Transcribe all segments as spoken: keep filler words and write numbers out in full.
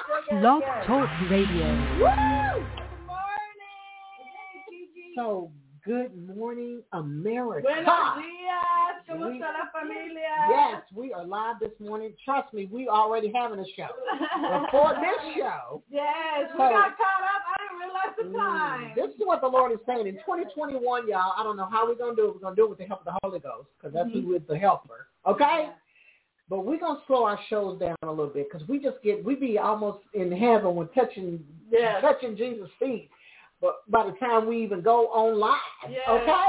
Blog Talk Radio. Woo! Good morning. So, good morning, America. Buenos días. ¿Cómo We- está la familia? Yes, we are live this morning. Trust me, we already having a show. Before this show, Yes, we So- got caught up. I didn't realize the time. mm, this is what the Lord is saying. In twenty twenty-one, y'all, I don't know how we're going to do it. We're going to do it with the help of the Holy Ghost, because that's Mhm. who is the helper. Okay? Yeah. But we're going to slow our shows down a little bit, because we just get, we be almost in heaven when touching, Yes. touching Jesus' feet. But by the time we even go on live, Yes. okay?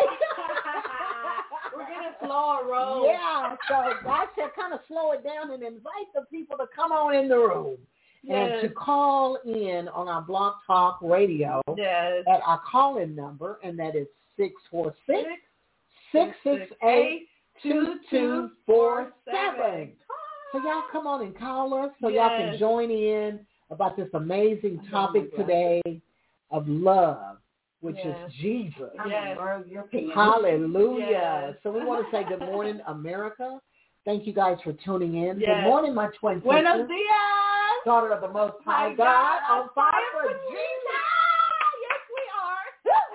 We're going to slow our roll. Yeah, so God said kind of slow it down and invite the people to come on in the room and Yes. to call in on our Blog Talk Radio Yes. at our call-in number, and that is six four six, six six eight, two two four seven. So y'all come on and call us so y'all can Yes. join in about this amazing I know topic my today of love, which Yes. is Jesus. Yes. Hallelujah. Yes. So we want to say good morning, America. Thank you guys for tuning in. Yes. Good morning, my twin Buenos sister, días. daughter of the Most High My God, God, on fire for Jesus. Yes, we are.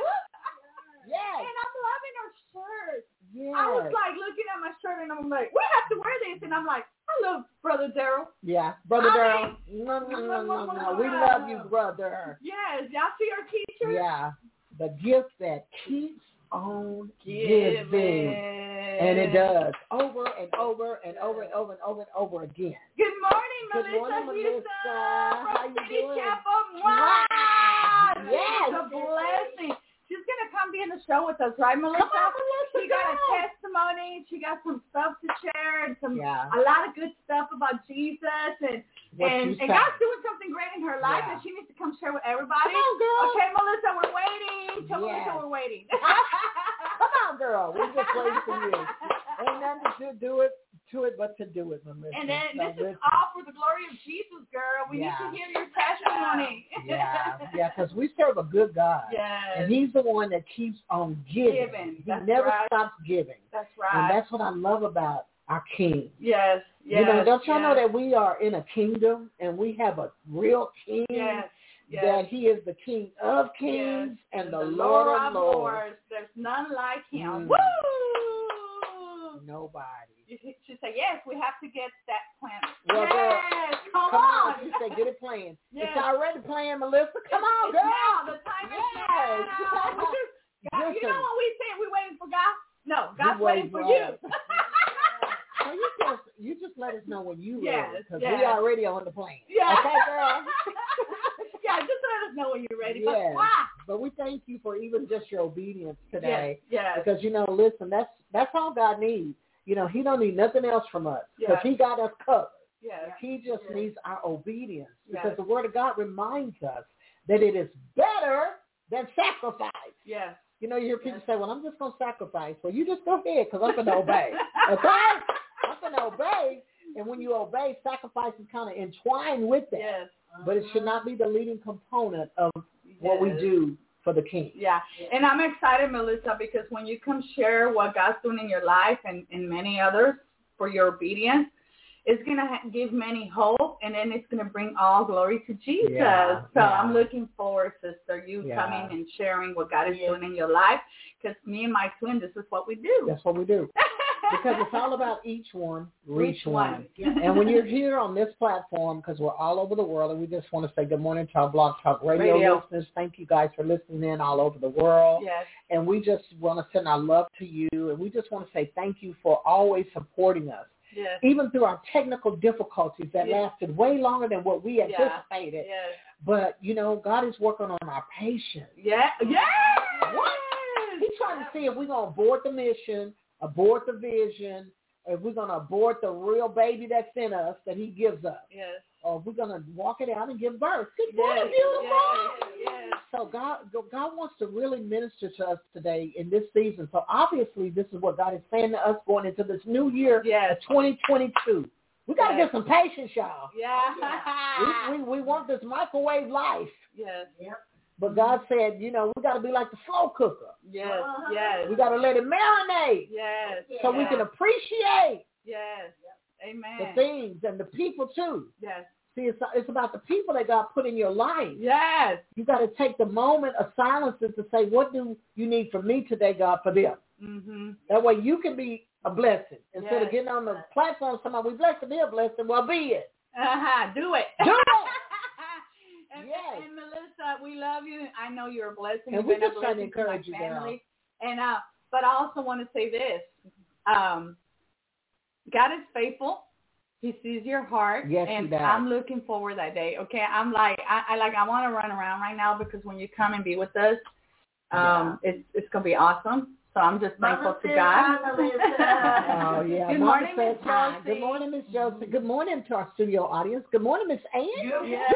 Yes. And I'm loving our shirt. Yes. I was like looking at my shirt and I'm like, we have to wear this. And I'm like, I love Brother Daryl. Yeah. Brother I Daryl. No, no, no, no, no. We love you, brother. Yes, y'all see our t-shirt? Yeah. The gift that keeps on giving. And it does over and over and over and over and over and over again. Good morning, Good Melissa. morning, Melissa. Houston How from you City doing? Chapel. Wow. Wow. Yes. It's a blessing. She's going to come be in the show with us, right, Melissa? Come on, Melissa, She got a go. testimony. She got some stuff to share and some Yeah. a lot of good stuff about Jesus. And What and, you and say. God's doing something great in her life Yeah. that she needs to come share with everybody. Come on, girl. Okay, Melissa, we're waiting. Tell Yes. Melissa we're waiting. Come on, girl. We're just waiting for you. Ain't nothing to do it to it but to do it, Melissa. And then So this is listen. all for the glory of Jesus, girl. We Yeah. need to hear your testimony. Yeah, yeah, because we serve a good God. Yes. And he's the one that keeps on giving. Giving. He That's never right. stops giving. That's right. And that's what I love about our King. yes. Yes. You know, don't y'all yes. know that we are in a kingdom and we have a real king? Yes. Yes. That he is the King of kings Yes. and the Lord of lords. There's none like him. Mm. Woo! Nobody. You should say, yes, we have to get that plan. Well, girl, yes, come, Come on. on. You say, get it playing. Yes. It's already playing, Melissa. Come on, It's girl. now. The time is Yes. now. We just- God, you Listen. know what we say? We waiting for God? No, God's We waiting waiting for for you. us. So you just you just let us know when you Yes, ready, because yes. we already on the plane. Yeah. Okay, girl. Yeah, just let us know when you're ready. But Yes. why? But we thank you for even just your obedience today. Yes. Yes. Because you know, listen, that's that's all God needs. You know, He don't need nothing else from us because Yes. He got us covered. Yes. He just Yes. needs our obedience Yes. because the Word of God reminds us that it is better than sacrifice. Yes. You know, you hear people say, well, I'm just going to sacrifice. Well, you just go ahead because I'm going to obey. Okay? I'm going to obey. And when you obey, sacrifice is kind of entwined with that. Yes. But it should not be the leading component of what we Yes. do for the King. Yeah, and I'm excited, Melissa, because when you come share what God's doing in your life and, and many others for your obedience, it's going to ha- give many hope, and then it's going to bring all glory to Jesus. Yeah, so yeah. I'm looking forward, sister, you Yeah. coming and sharing what God is Yeah. doing in your life, because me and my twin, this is what we do. That's what we do. Because it's all about each one, reach Reach one. one. And when you're here on this platform, because we're all over the world, and we just want to say good morning to our Blog Talk Radio, Radio. listeners. Thank you guys for listening in all over the world. Yes. And we just want to send our love to you, and we just want to say thank you for always supporting us, Yes. even through our technical difficulties that Yes. lasted way longer than what we Yeah. anticipated. Yes. But, you know, God is working on our patience. Yeah. Yes. What? He's trying to see if we're going to abort the mission, abort the vision, if we're going to abort the real baby that's in us that he gives us, Yes. or if we're going to walk it out and give birth. Good Yes. morning, beautiful. Yes. Yes. So God, God wants to really minister to us today in this season. So obviously this is what God is saying to us going into this new year Yes. of twenty twenty-two. We got to Yes. get some patience, y'all. Yeah. We, we, we want this microwave life. Yes. But God said, you know, we got to be like the slow cooker. Yes. Yes. We got to let it marinate Yes. so we can appreciate Yes. the Amen. things and the people too. Yes. See, it's, it's about the people that God put in your life. Yes. You got to take the moment of silence to say, what do you need from me today, God, for them? Mm-hmm. That way you can be a blessing. Instead yes. of getting on the platform, somebody, we blessed to be a blessing, well, be it. Uh-huh. Do it. Do it. and, yes. and Melissa, we love you. I know you're a blessing. And we're just trying to encourage you, family. Girl. And, uh, but I also want to say this. Um, God is faithful. He sees your heart, yes, and he does. I'm looking forward that day. Okay, I'm like, I, I like, I want to run around right now because when you come and be with us, um, yeah. it's it's gonna be awesome. So I'm just thankful Mama to God. oh yeah. Good Mama morning, Miss Josie. Good morning, Miss Josie. Good morning to our studio audience. Good morning, Miss Ann. Good yeah.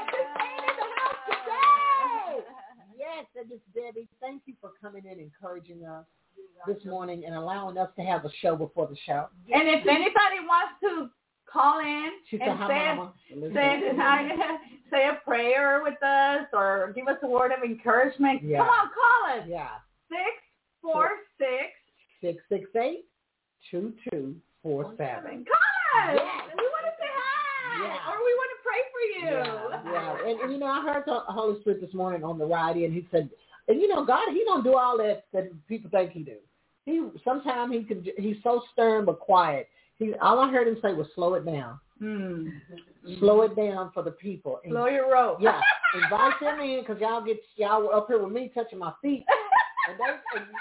Yes, and Miss Debbie, thank you for coming in, encouraging us this morning, and allowing us to have a show before the show. And if anybody wants to call in she and said, say, Mama. say, say a prayer with us or give us a word of encouragement, yeah. come on, call us. Yeah. Six four six six six eight two two four seven. Call us. Yes. We want to say hi, yeah. or we want to pray for you. Yeah, yeah. And, and you know, I heard the Holy Spirit this morning on the ride, and he said, and you know, God, he don't do all that that people think he do. He sometimes he can. He's so stern but quiet. He all I heard him say was slow it down. Mm. Slow it down for the people. And, slow your rope. Yeah, invite them in because y'all get y'all up here with me touching my feet. And they, and,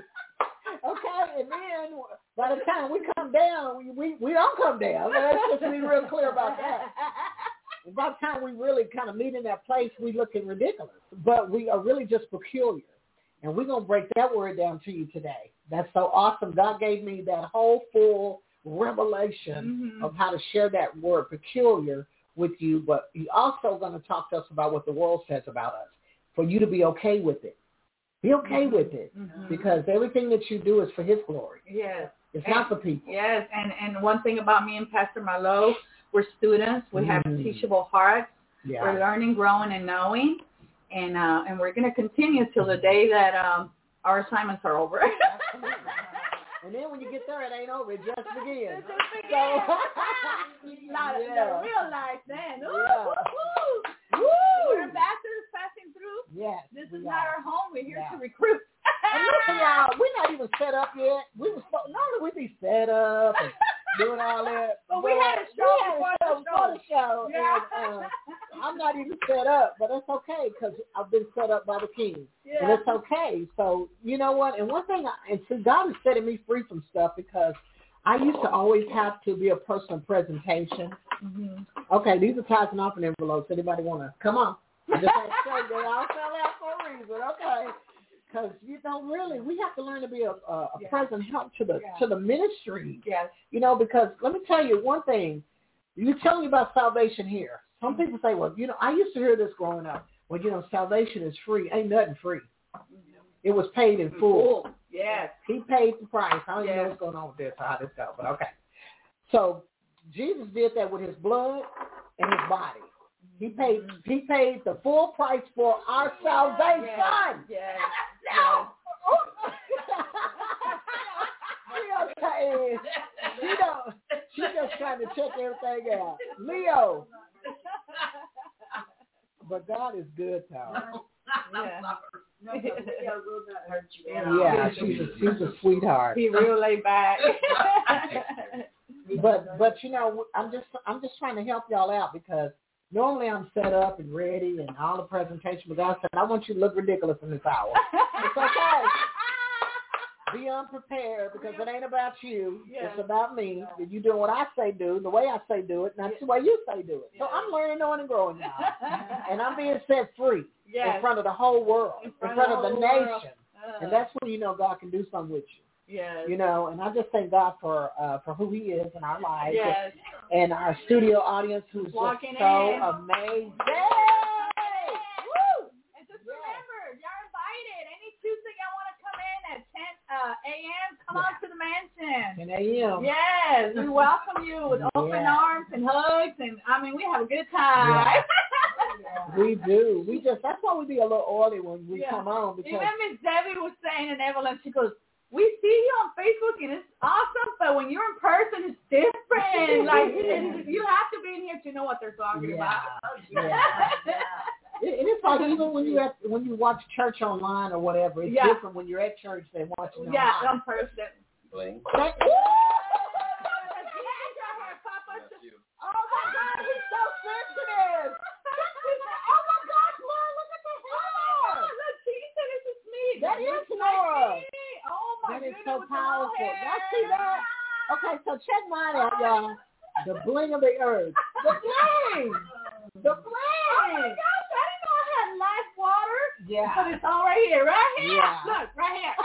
okay, and then by the time we come down, we we, we don't come down. Let's just be real clear about that. And by the time we really kind of meet in that place, we looking ridiculous. But we are really just peculiar. And we're going to break that word down to you today. That's so awesome. God gave me that whole full revelation mm-hmm. of how to share that word peculiar with you. But He's also going to talk to us about what the world says about us, for you to be okay with it. Be okay mm-hmm. with it, mm-hmm. because everything that you do is for His glory. Yes. It's and, not for people. Yes, and, and one thing about me and Pastor Marlo, we're students. We mm-hmm. have teachable hearts. Yeah. We're learning, growing, and knowing. And uh, and we're going to continue till the day that um, our assignments are over. And then when you get there, it ain't over. It just begins. It just begins. So, not, yeah. not real life then. Ooh, yeah. woo, woo. Woo. We're ambassadors passing through. Yes. This we is are. not our home. We're here yeah. to recruit. And listen, y'all, we're not even set up yet. We was normally we be set up and doing all that. But, but we had a show we before, had a show the before the show. Yeah. And, uh, I'm not even set up, but it's okay because I've been set up by the King. Yeah. And it's okay. So, you know what? And one thing, I, and see, God is setting me free from stuff because I used to always have to be a person of presentation. Mm-hmm. Okay, these are ties and offering envelopes. Anybody want to? Come on. I just had to show you. They all fell out for a reason. Okay. Because, you know, really, we have to learn to be a, a, a yeah. present help to the yeah. to the ministry. Yes. You know, because let me tell you one thing. You're telling me about salvation here. Some mm-hmm. people say, well, you know, I used to hear this growing up. Well, you know, salvation is free. Ain't nothing free. Mm-hmm. It was paid in full. full. Yes. He paid the price. I don't yes. even know what's going on with this, how this goes, but okay. So Jesus did that with his blood and his body. He paid he paid the full price for our salvation. Yes. yes. No. Okay. She don't she just trying to check everything out. Leo. But God is good, Tom. Yeah. Yeah, she's a, she's a sweetheart. He real laid back. But but you know, I'm just I'm just trying to help y'all out because normally I'm set up and ready and all the presentation, but God said I want you to look ridiculous in this hour. It's okay. Be unprepared because it ain't about you. Yes. It's about me. Yeah. You doing what I say do, the way I say do it, not yes. the way you say do it. So I'm learning, knowing, and growing now. And I'm being set free yes. in front of the whole world, in front, in front of the, of the nation. Uh. And that's when you know God can do something with you. Yes. You know, and I just thank God for uh, for who He is in our lives. Yes. And our studio audience who's Walking just so in. amazing. Woo! And just yes. remember, you're invited. Any Tuesday y'all want to come in at ten a.m., come yeah. on to the mansion. ten a.m. Yes, we welcome you with open yeah. arms and hugs, and I mean, we have a good time. Yeah. We do. We just, that's why we be a little early when we yeah. come on. Because even Miss Debbie was saying, and Evelyn, she goes, we see you on Facebook and it's awesome, but when you're in person, it's different. Like you have to be in here to know what they're talking yeah. about. Yeah. yeah. It, it's like even when you at, when you watch church online or whatever, it's yeah. different when you're at church than watching yeah, online. in person. Bling. That, Oh my God, he's so sensitive. Oh my God, Laura, look at the hair. Look, she said it's just me. That is Laura. Oh my That is goodness, so with the powerful. long hair. Y'all see that? Okay, so check mine out, y'all. The bling of the earth. The bling. The bling. Oh my gosh, I didn't know I had live water. Yeah. But it's all right here, right here. Yeah. Look, right here.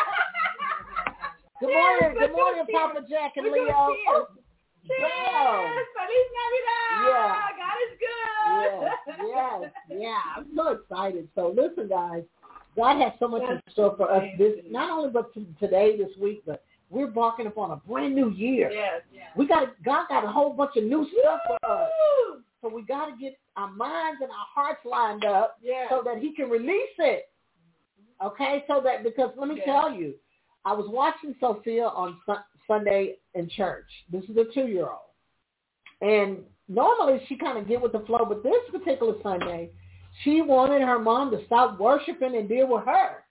Good morning, Cheers, good morning, cheers. Papa Jack and We're doing Leo. cheers. Cheers. Wow. Feliz Navidad. Yeah. God is good. Yes, yes, yeah. I'm so excited. So listen, guys, God has so much in store for us this, not only but to today, this week, but we're embarking upon a brand new year. Yes, yes. We got God got a whole bunch of new stuff for us. Woo. So we got to get our minds and our hearts lined up Yes. so that He can release it. Okay, so that because let me yes. tell you, I was watching Sophia on su- Sunday in church. This is a two-year-old, and normally she kind of get with the flow, but this particular Sunday, she wanted her mom to stop worshiping and deal with her,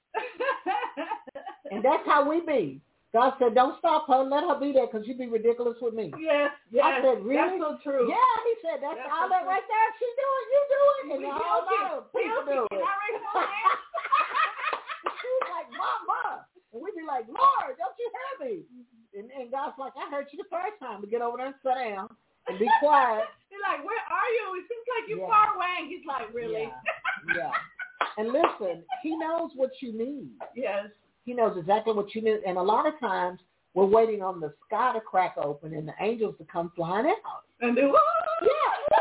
and that's how we be. God said, "Don't stop her. Let her be there, because you'd be ridiculous with me." Yes, yes. I said, "Really?" That's so true. Yeah, He said, "That's, That's all so that right there. She do it. You do it, and We all guilty. lot of people do Guilty. it." Can I raise my hand? She was like, "Mama," and we'd be like, "Lord, don't you hear me?" And, and God's like, "I heard you the first time. To get over there and sit down and be quiet." He's like, "Where are you? It seems like you're Yeah. far away." And he's like, "Really?" Yeah. yeah. And listen, He knows what you need. Yes. He knows exactly what you need. And a lot of times we're waiting on the sky to crack open and the angels to come flying out. And then, Yeah.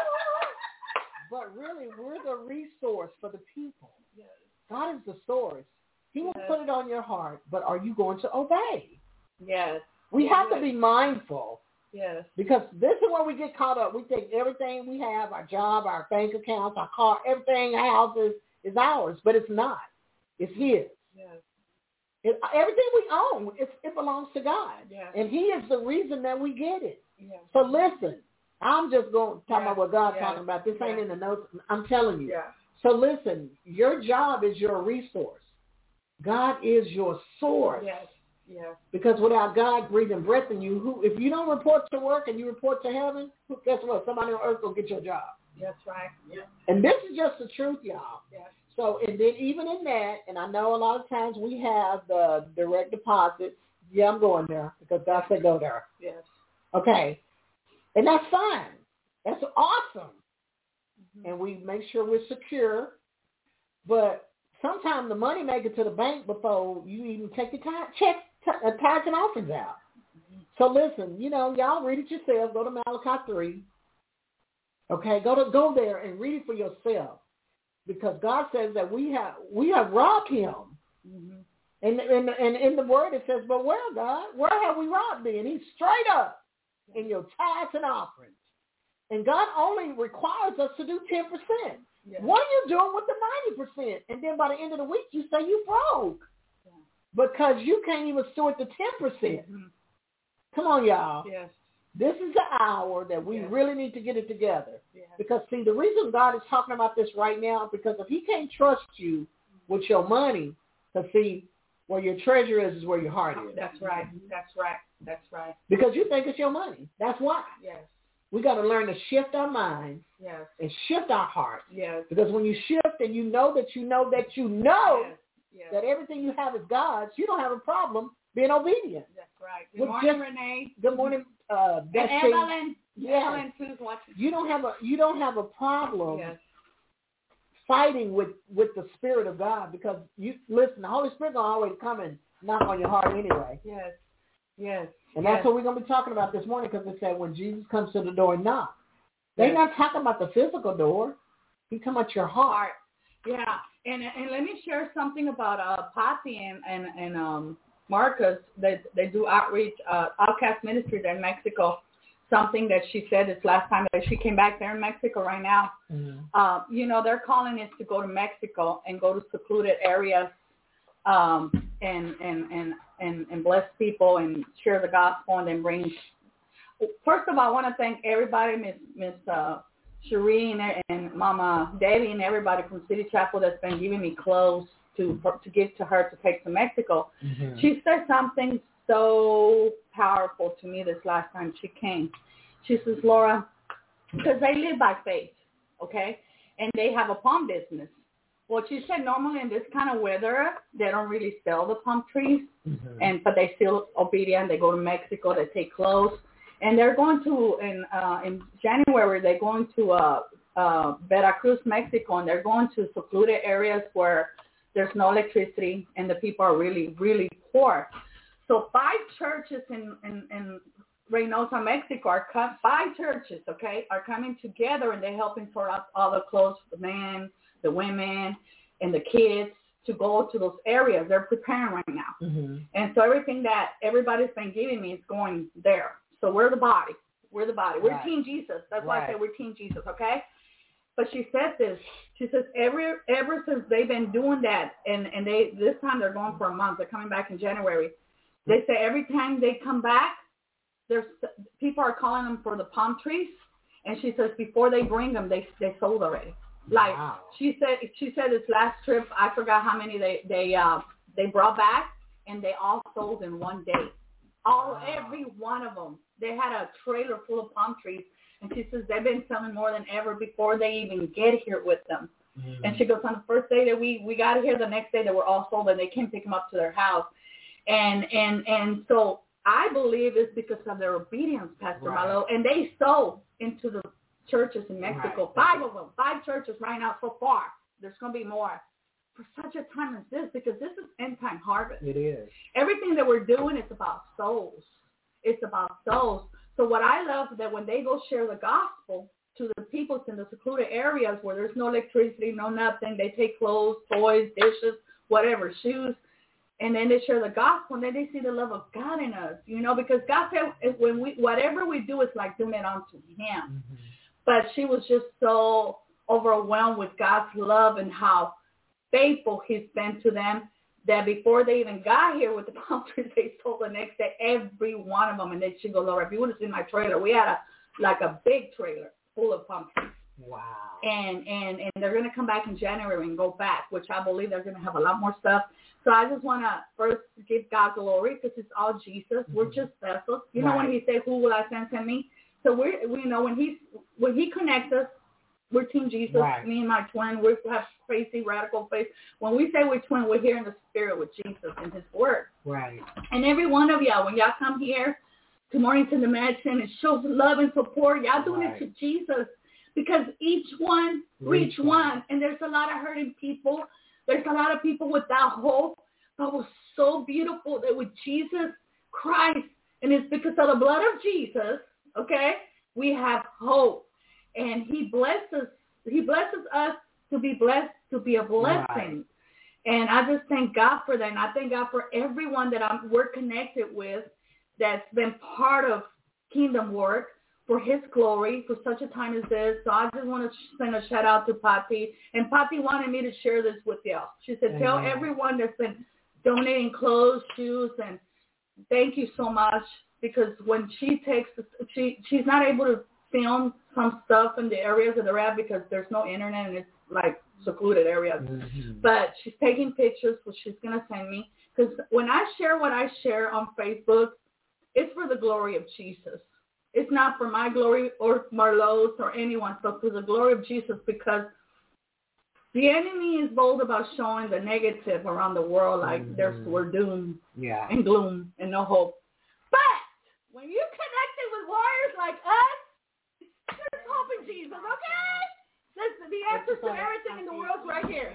But really, we're the resource for the people. Yes. God is the source. He will Yes. put it on your heart, but are you going to obey? Yes. We Yes. have to be mindful, Yes. because this is where we get caught up. We think everything we have, our job, our bank accounts, our car, everything, our houses, is ours, but it's not. It's His. Yes. It, everything we own, it, it belongs to God. Yes. And He is the reason that we get it. Yes. So listen, I'm just going to talk Yes. about what God's Yes. talking about. This ain't Yes. in the notes. I'm telling you. Yeah. So listen, your job is your resource. God is your source. Yes. Yes. Because without God breathing breath in you, who if you don't report to work and you report to heaven, who, guess what? Somebody on earth will get your job. That's right. Yeah. And this is just the truth, y'all. Yes. So, and then even in that, and I know a lot of times we have the direct deposits. Yeah, I'm going there because God said go there. Yes. Okay. And that's fine. That's awesome. Mm-hmm. And we make sure we're secure. But sometimes the money make it to the bank before you even take your time, check t- uh, tithes and offerings out. Mm-hmm. So listen, you know, y'all read it yourself. Go to Malachi three. Okay, go to go there and read it for yourself, because God says that we have we have robbed Him. Mm-hmm. And in and in the Word it says, "But where, God? Where have we robbed Thee?" And He's straight up in your tithes and offerings. And God only requires us to do ten percent. Yeah. What are you doing with the ninety percent? And then by the end of the week, you say you broke. Yeah. Because you can't even steward the ten percent. Mm-hmm. Come on, y'all. Yes. This is the hour that we yes. really need to get it together. Yes. Because, see, the reason God is talking about this right now, because if He can't trust you with your money, to see where your treasure is is where your heart is. That's right. That's right. That's right. Because you think it's your money. That's why. Yes. We got to learn to shift our minds yes. and shift our hearts. Yes. Because when you shift and you know that you know that you know yes. Yes. that everything you have is God's, you don't have a problem being obedient. That's right. Good With morning, just, Renee. Good morning, uh, and Evelyn. Yes. Evelyn too is watching. You don't have a you don't have a problem yes. fighting with, with the Spirit of God, because you listen. The Holy Spirit gonna always come and knock on your heart anyway. Yes. Yes. And that's yes. what we're going to be talking about this morning, because it said when Jesus comes to the door and knocks. They're yes. not talking about the physical door. He's talking about your heart. heart. Yeah. And and let me share something about uh, Patty and, and, and um, Marcus. They, they do outreach, uh, Outcast Ministries in Mexico. Something that she said this last time that she came back there in Mexico right now. Mm-hmm. Uh, you know, they're calling us to go to Mexico and go to secluded areas um, and, and, and, and, and bless people and share the gospel and then bring. First of all, I want to thank everybody, Miss Miss uh, Shireen and Mama Debbie and everybody from City Chapel that's been giving me clothes to to give to her to take to Mexico. Mm-hmm. She said something so powerful to me this last time she came. She says, Laura, because they live by faith, okay, and they have a palm business. Well, she said normally in this kind of weather, they don't really sell the palm trees, mm-hmm. and but they still obedient. They go to Mexico, they take clothes. And they're going to, in uh, in January, they're going to uh, uh, Veracruz, Mexico, and they're going to secluded areas where there's no electricity and the people are really, really poor. So five churches in, in, in Reynosa, Mexico, are cut, five churches, okay, are coming together and they're helping sort out all the clothes for the men, the women, and the kids to go to those areas. They're preparing right now. Mm-hmm. And so everything that everybody's been giving me is going there. So we're the body. We're the body. We're right. Team Jesus. That's right. why I say we're Team Jesus, okay? But she said this. She says every ever since they've been doing that, and, and they this time they're going for a month. They're coming back in January. They say every time they come back, there's people are calling them for the palm trees. And she says before they bring them, they they sold already. Like wow. she said, she said this last trip, I forgot how many they they uh, they brought back, and they all sold in one day. All wow. every one of them. They had a trailer full of palm trees, and she says they've been selling more than ever before they even get here with them. Mm-hmm. And she goes, on the first day that we, we got here, the next day they were all sold, and they came pick them up to their house. And and and so I believe it's because of their obedience, Pastor right. Malo, and they sold into the churches in Mexico, right. five of them, five churches right now so far. There's going to be more. For such a time as this, because this is end time harvest. It is. Everything that we're doing is about souls. It's about souls. So what I love is that when they go share the gospel to the people in the secluded areas where there's no electricity, no nothing, they take clothes, toys, dishes, whatever, shoes, and then they share the gospel, and then they see the love of God in us, you know, because God said when we whatever we do, it's like doing it unto Him. Mm-hmm. But she was just so overwhelmed with God's love and how faithful He's been to them, that before they even got here with the palm trees, they sold the next day, every one of them. And then she goes, Laura, if you would have seen my trailer, we had a like a big trailer full of palm trees. Wow. And and and they're going to come back in January and go back, which I believe they're going to have a lot more stuff. So I just want to first give God glory because it's all Jesus. Mm-hmm. We're just vessels. You right. know when He said, "Who will I send? Send me." So we're we know when He when He connects us. We're Team Jesus. Right. Me and my twin, we have crazy, radical faith. When we say we're twin, we're here in the spirit with Jesus and His word. Right. And every one of y'all, when y'all come here to Mornington, the Mansion, and show love and support, y'all doing right. it to Jesus, because each one reach one. one. And there's a lot of hurting people. There's a lot of people without hope. But it was so beautiful that with Jesus Christ, and it's because of the blood of Jesus, okay, we have hope. And He blesses, He blesses us to be blessed, to be a blessing. Right. And I just thank God for that. And I thank God for everyone that I'm, we're connected with that's been part of kingdom work for His glory for such a time as this. So I just want to send a shout out to Patty. And Patty wanted me to share this with y'all. She said, Amen. Tell everyone that's been donating clothes, shoes, and thank you so much. Because when she takes, she she's not able to film some stuff in the areas that they're at because there's no internet and it's like secluded areas. Mm-hmm. But she's taking pictures, which she's going to send me. Because when I share what I share on Facebook, it's for the glory of Jesus. It's not for my glory or Marlowe's or anyone, but for the glory of Jesus, because the enemy is bold about showing the negative around the world, like mm-hmm. there's we're doomed yeah. and gloom and no hope. But when you connected with warriors like us, there's hope in Jesus, okay? This, the answer to everything in the world is right here.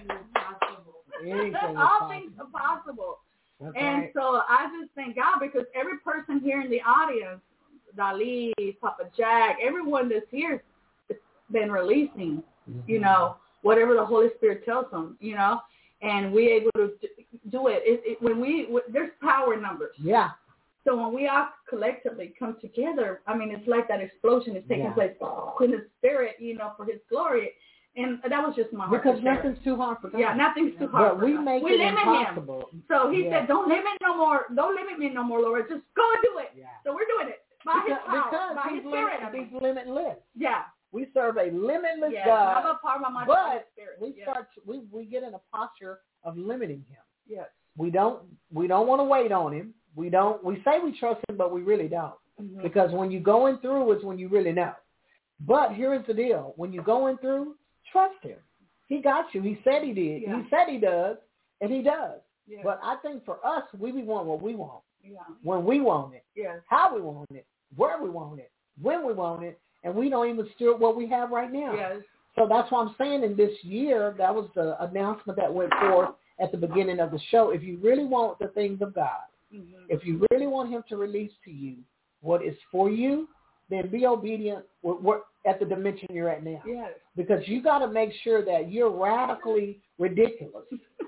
All things are possible. That's and right. so I just thank God, because every person here in the audience, Dali, Papa Jack, everyone that's here has been releasing, mm-hmm. you know, whatever the Holy Spirit tells them, you know, and we're able to do it. It, it when we, there's power in numbers. Yeah. So when we all collectively come together, I mean, it's like that explosion is taking yeah. place in the spirit, you know, for His glory. And that was just my heart. Because nothing's too hard for God. Yeah, nothing's too hard but for we God. make we it limit impossible. Him. So he yeah. said, don't limit no more. Don't limit me no more, Lord. Just go and do it. Yeah. So we're doing it. By because, his power. Because by he's, his spirit. limit, I mean. he's limitless. Yeah. We serve a limitless yes, God. I'm a part of my but spirit. we yes. start. We we get in a posture of limiting him. Yes. We don't. We don't want to wait on him. We don't. We say we trust him, but we really don't. Mm-hmm. Because when you're going through is when you really know. But here's the deal. When you're going through, trust him. He got you. He said he did. Yeah. He said he does, and he does. Yeah. But I think for us, we be want what we want. Yeah. When we want it. Yes. How we want it. Where we want it. When we want it. And we don't even steward what we have right now. Yes. So that's why I'm saying in this year, that was the announcement that went forth at the beginning of the show. If you really want the things of God, mm-hmm. if you really want him to release to you what is for you, then be obedient with what, at the dimension you're at now. Yes. Because you got to make sure that you're radically ridiculous.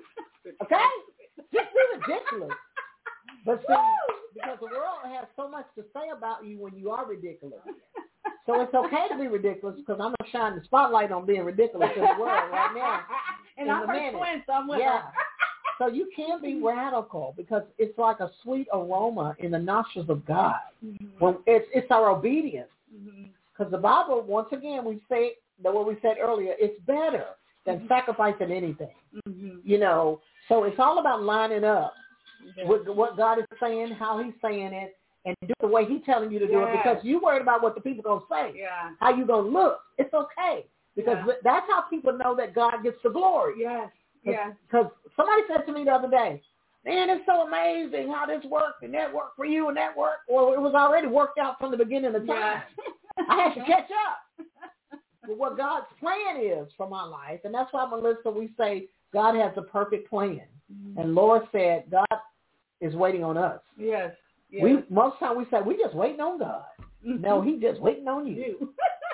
Okay? Just be ridiculous. But see, because the world has so much to say about you when you are ridiculous. So it's okay to be ridiculous because I'm going to shine the spotlight on being ridiculous in the world right now. And I'm her twin, so I'm with yeah. her. So you can be radical because it's like a sweet aroma in the nostrils of God. Mm-hmm. When it's, it's our obedience. Because mm-hmm. the Bible, once again, we say that what we said earlier, it's better than mm-hmm. sacrificing anything. Mm-hmm. You know, so it's all about lining up mm-hmm. with what God is saying, how he's saying it, and do it the way he's telling you to do yes. it because you worried about what the people going to say, yeah. how you going to look. It's okay because yeah. that's how people know that God gets the glory. Yes. Yes. Because somebody said to me the other day, man, it's so amazing how this worked and that worked for you and that worked. Well, it was already worked out from the beginning of time. Yeah. I had to catch up with what God's plan is for my life. And that's why, Melissa, we say God has a perfect plan. Mm-hmm. And Laura said God is waiting on us. Yes. Yes. We most of the time we say, we just waiting on God. Mm-hmm. No, he's just waiting on you.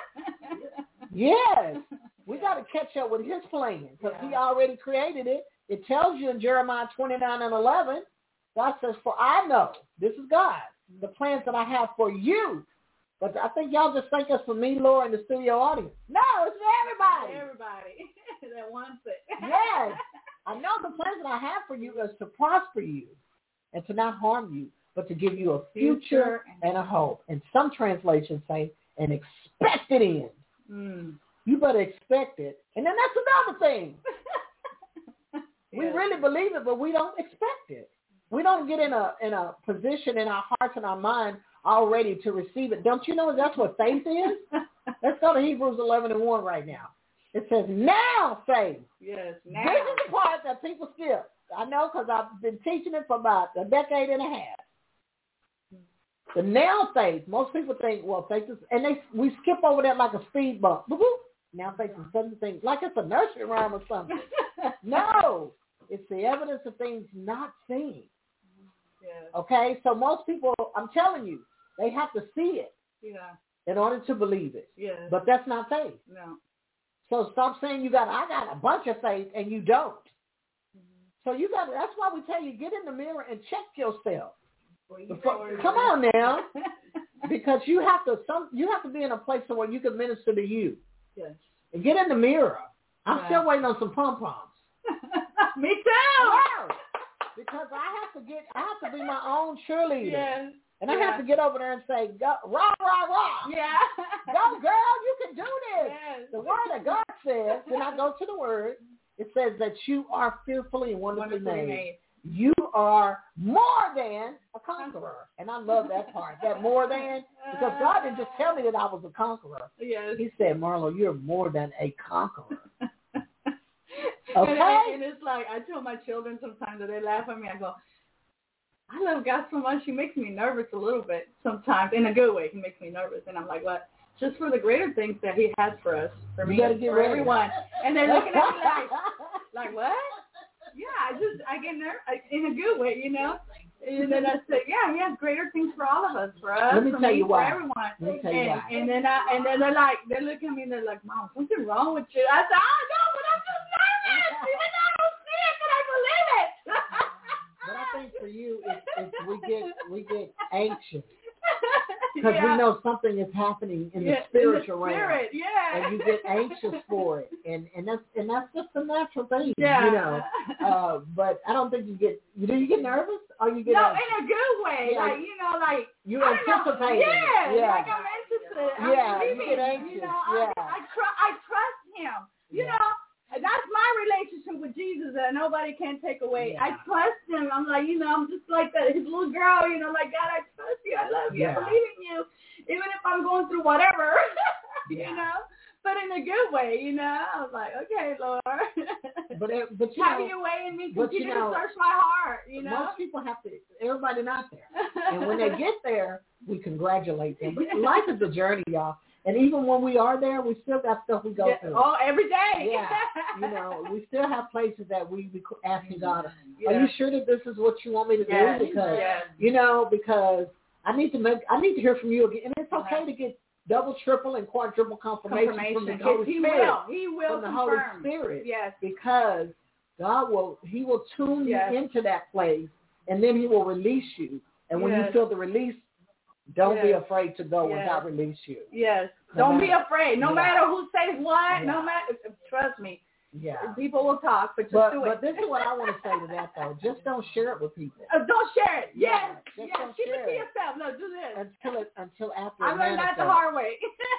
Yes. We got to catch up with his plan because yeah. he already created it. It tells you in Jeremiah twenty-nine and eleven, God says, for I know, this is God, the plans that I have for you. But I think y'all just think it's for me, Laura, and the studio audience. No, it's for everybody. Everybody that wants it. Yes. I know the plans that I have for you is to prosper you and to not harm you, but to give you a future, future and a hope. And some translations say an expected end. Mm. You better expect it. And then that's another thing. We yes. really believe it, but we don't expect it. We don't get in a in a position in our hearts and our mind already to receive it. Don't you know that's what faith is? Let's go to Hebrews eleven and one right now. It says, now faith. Yes, now. This is the part that people skip. I know because I've been teaching it for about a decade and a half. The now faith, most people think, well, faith is, and they we skip over that like a speed bump. Boop-boop. Now faith is certain things, like it's a nursery rhyme or something. No, it's the evidence of things not seen. Yes. Okay, so most people, I'm telling you, they have to see it yeah. in order to believe it. Yes. But that's not faith. No. So stop saying you got, I got a bunch of faith and you don't. Mm-hmm. So you got, that's why we tell you, get in the mirror and check yourself. Before, come on now, because you have to some you have to be in a place where you can minister to you. Yes. And get in the mirror. I'm yeah. still waiting on some pom poms. Me too. Wow. Because I have to get I have to be my own cheerleader. Yes. And yeah. I have to get over there and say, go, rah, rah, rah. Yeah. Go, girl, you can do this. Yes. The word that God says, then I go to the word, it says that you are fearfully and wonderfully, wonderfully made. made. You are more than a conqueror. And I love that part, that more than, because God didn't just tell me that I was a conqueror. Yes. He said, Marlo, you're more than a conqueror. Okay? And, and it's like, I tell my children sometimes that they laugh at me. I go, I love God so much. He makes me nervous a little bit sometimes, in a good way. He makes me nervous. And I'm like, what? Just for the greater things that he has for us, for me, you for ready. everyone. And they're looking at me like, like what? Yeah, I just, I get nervous in a good way, you know. And then I say, yeah, he has greater things for all of us, for us, Let me for tell me, you for why. everyone. Let me tell you and, why. and then I, and then they're like, they look at me and they're like, Mom, something wrong with you? I said, I know, but I'm just nervous, even though I don't see it, but I believe it. But I think for you, it's, it's we get we get anxious. because yeah. we know something is happening in yeah, the spiritual in the spirit, realm. Yeah. And you get anxious for it, and and that's and that's just a natural thing, yeah. you know. Uh, but I don't think you get. You do you get nervous, or you get? No, anxious? in a good way. Yeah. Like you know, like you I don't know, anticipate. Yeah, yeah. like I'm interested. I'm Yeah, you believing, get anxious, You know, yeah. I, I, tr- I trust him. You Yeah. know, that's my relationship with Jesus that nobody can take away. Yeah. I trust him. I'm like, you know, I'm just like that, his little girl, you know, like, God, I trust you. I love you. Yeah. I believe in you. Even if I'm going through whatever, Yeah. you know, but in a good way, you know. I was like, okay, Lord. But it, but you have know, your way in me. but Continue you know, to search my heart, you know. most people have to. Everybody not there, and when they get there, we congratulate them. But life is a journey, y'all. And even when we are there, we still got stuff we go yeah. through. Oh, every day. Yeah, you know, we still have places that we be asking God, yeah. are you sure that this is what you want me to yes. do? Because, yes. you know, because I need to make, I need to hear from you again. And it's okay to get double, triple, and quadruple confirmation, confirmation. from the Holy he Spirit. Will. He will. From the confirm. Holy Spirit. Yes. Because God will, he will tune yes. you into that place, and then he will release you. And when yes. you feel the release, don't yes. be afraid to go yes. when God release you. Yes. No don't matter, be afraid. No yeah. matter who says what, yeah. no matter, trust me. Yeah. People will talk, but just but, do it. But this is what I want to say to that, though. Just don't share it with people. Uh, don't share it. Yes. Yeah, yes. Keep it to it. yourself. No, do this. Until it, until after I it learned manifests. that the hard way.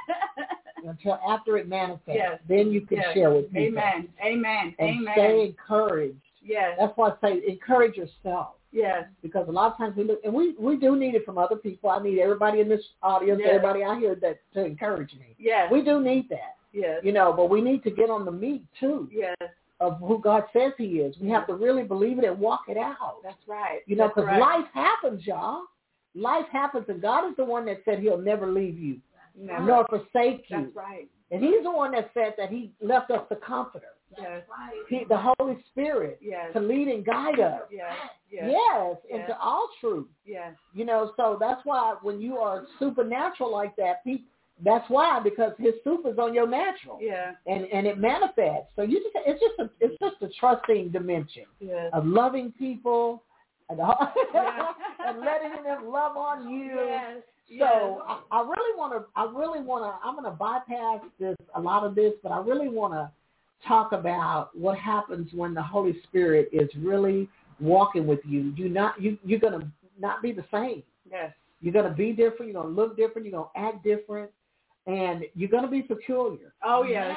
Until after it manifests. Yes. Then you can yes. share with people. Amen. Amen. And Amen. stay encouraged. Yes. That's why I say encourage yourself. Yes. Because a lot of times we look, and we, we do need it from other people. I need everybody in this audience, yes. everybody out here that to encourage me. Yes. We do need that. Yes. You know, but we need to get on the meat, too. Yes. Of who God says he is. We have to really believe it and walk it out. That's right. You know, because right. life happens, y'all. Life happens, and God is the one that said he'll never leave you, never. nor forsake you. That's right. And he's the one that said that he left us the comforter. Yes. He, the Holy Spirit yes. to lead and guide us. Yes. Yes. Yes, yes. into all truth. Yes. You know, so that's why when you are supernatural like that, people, that's why, because his super is on your natural. Yeah. And and it manifests. So you just it's just a it's just a trusting dimension yes. of loving people and, yeah. and letting them love on you. Yes. So yes. I, I really want to I really want to I'm going to bypass this a lot of this, but I really want to talk about what happens when the Holy Spirit is really walking with you. You not you you're going to not be the same. Yes. You're going to be different. You're going to look different. You're going to act different. And you're going to be peculiar. Oh, yes.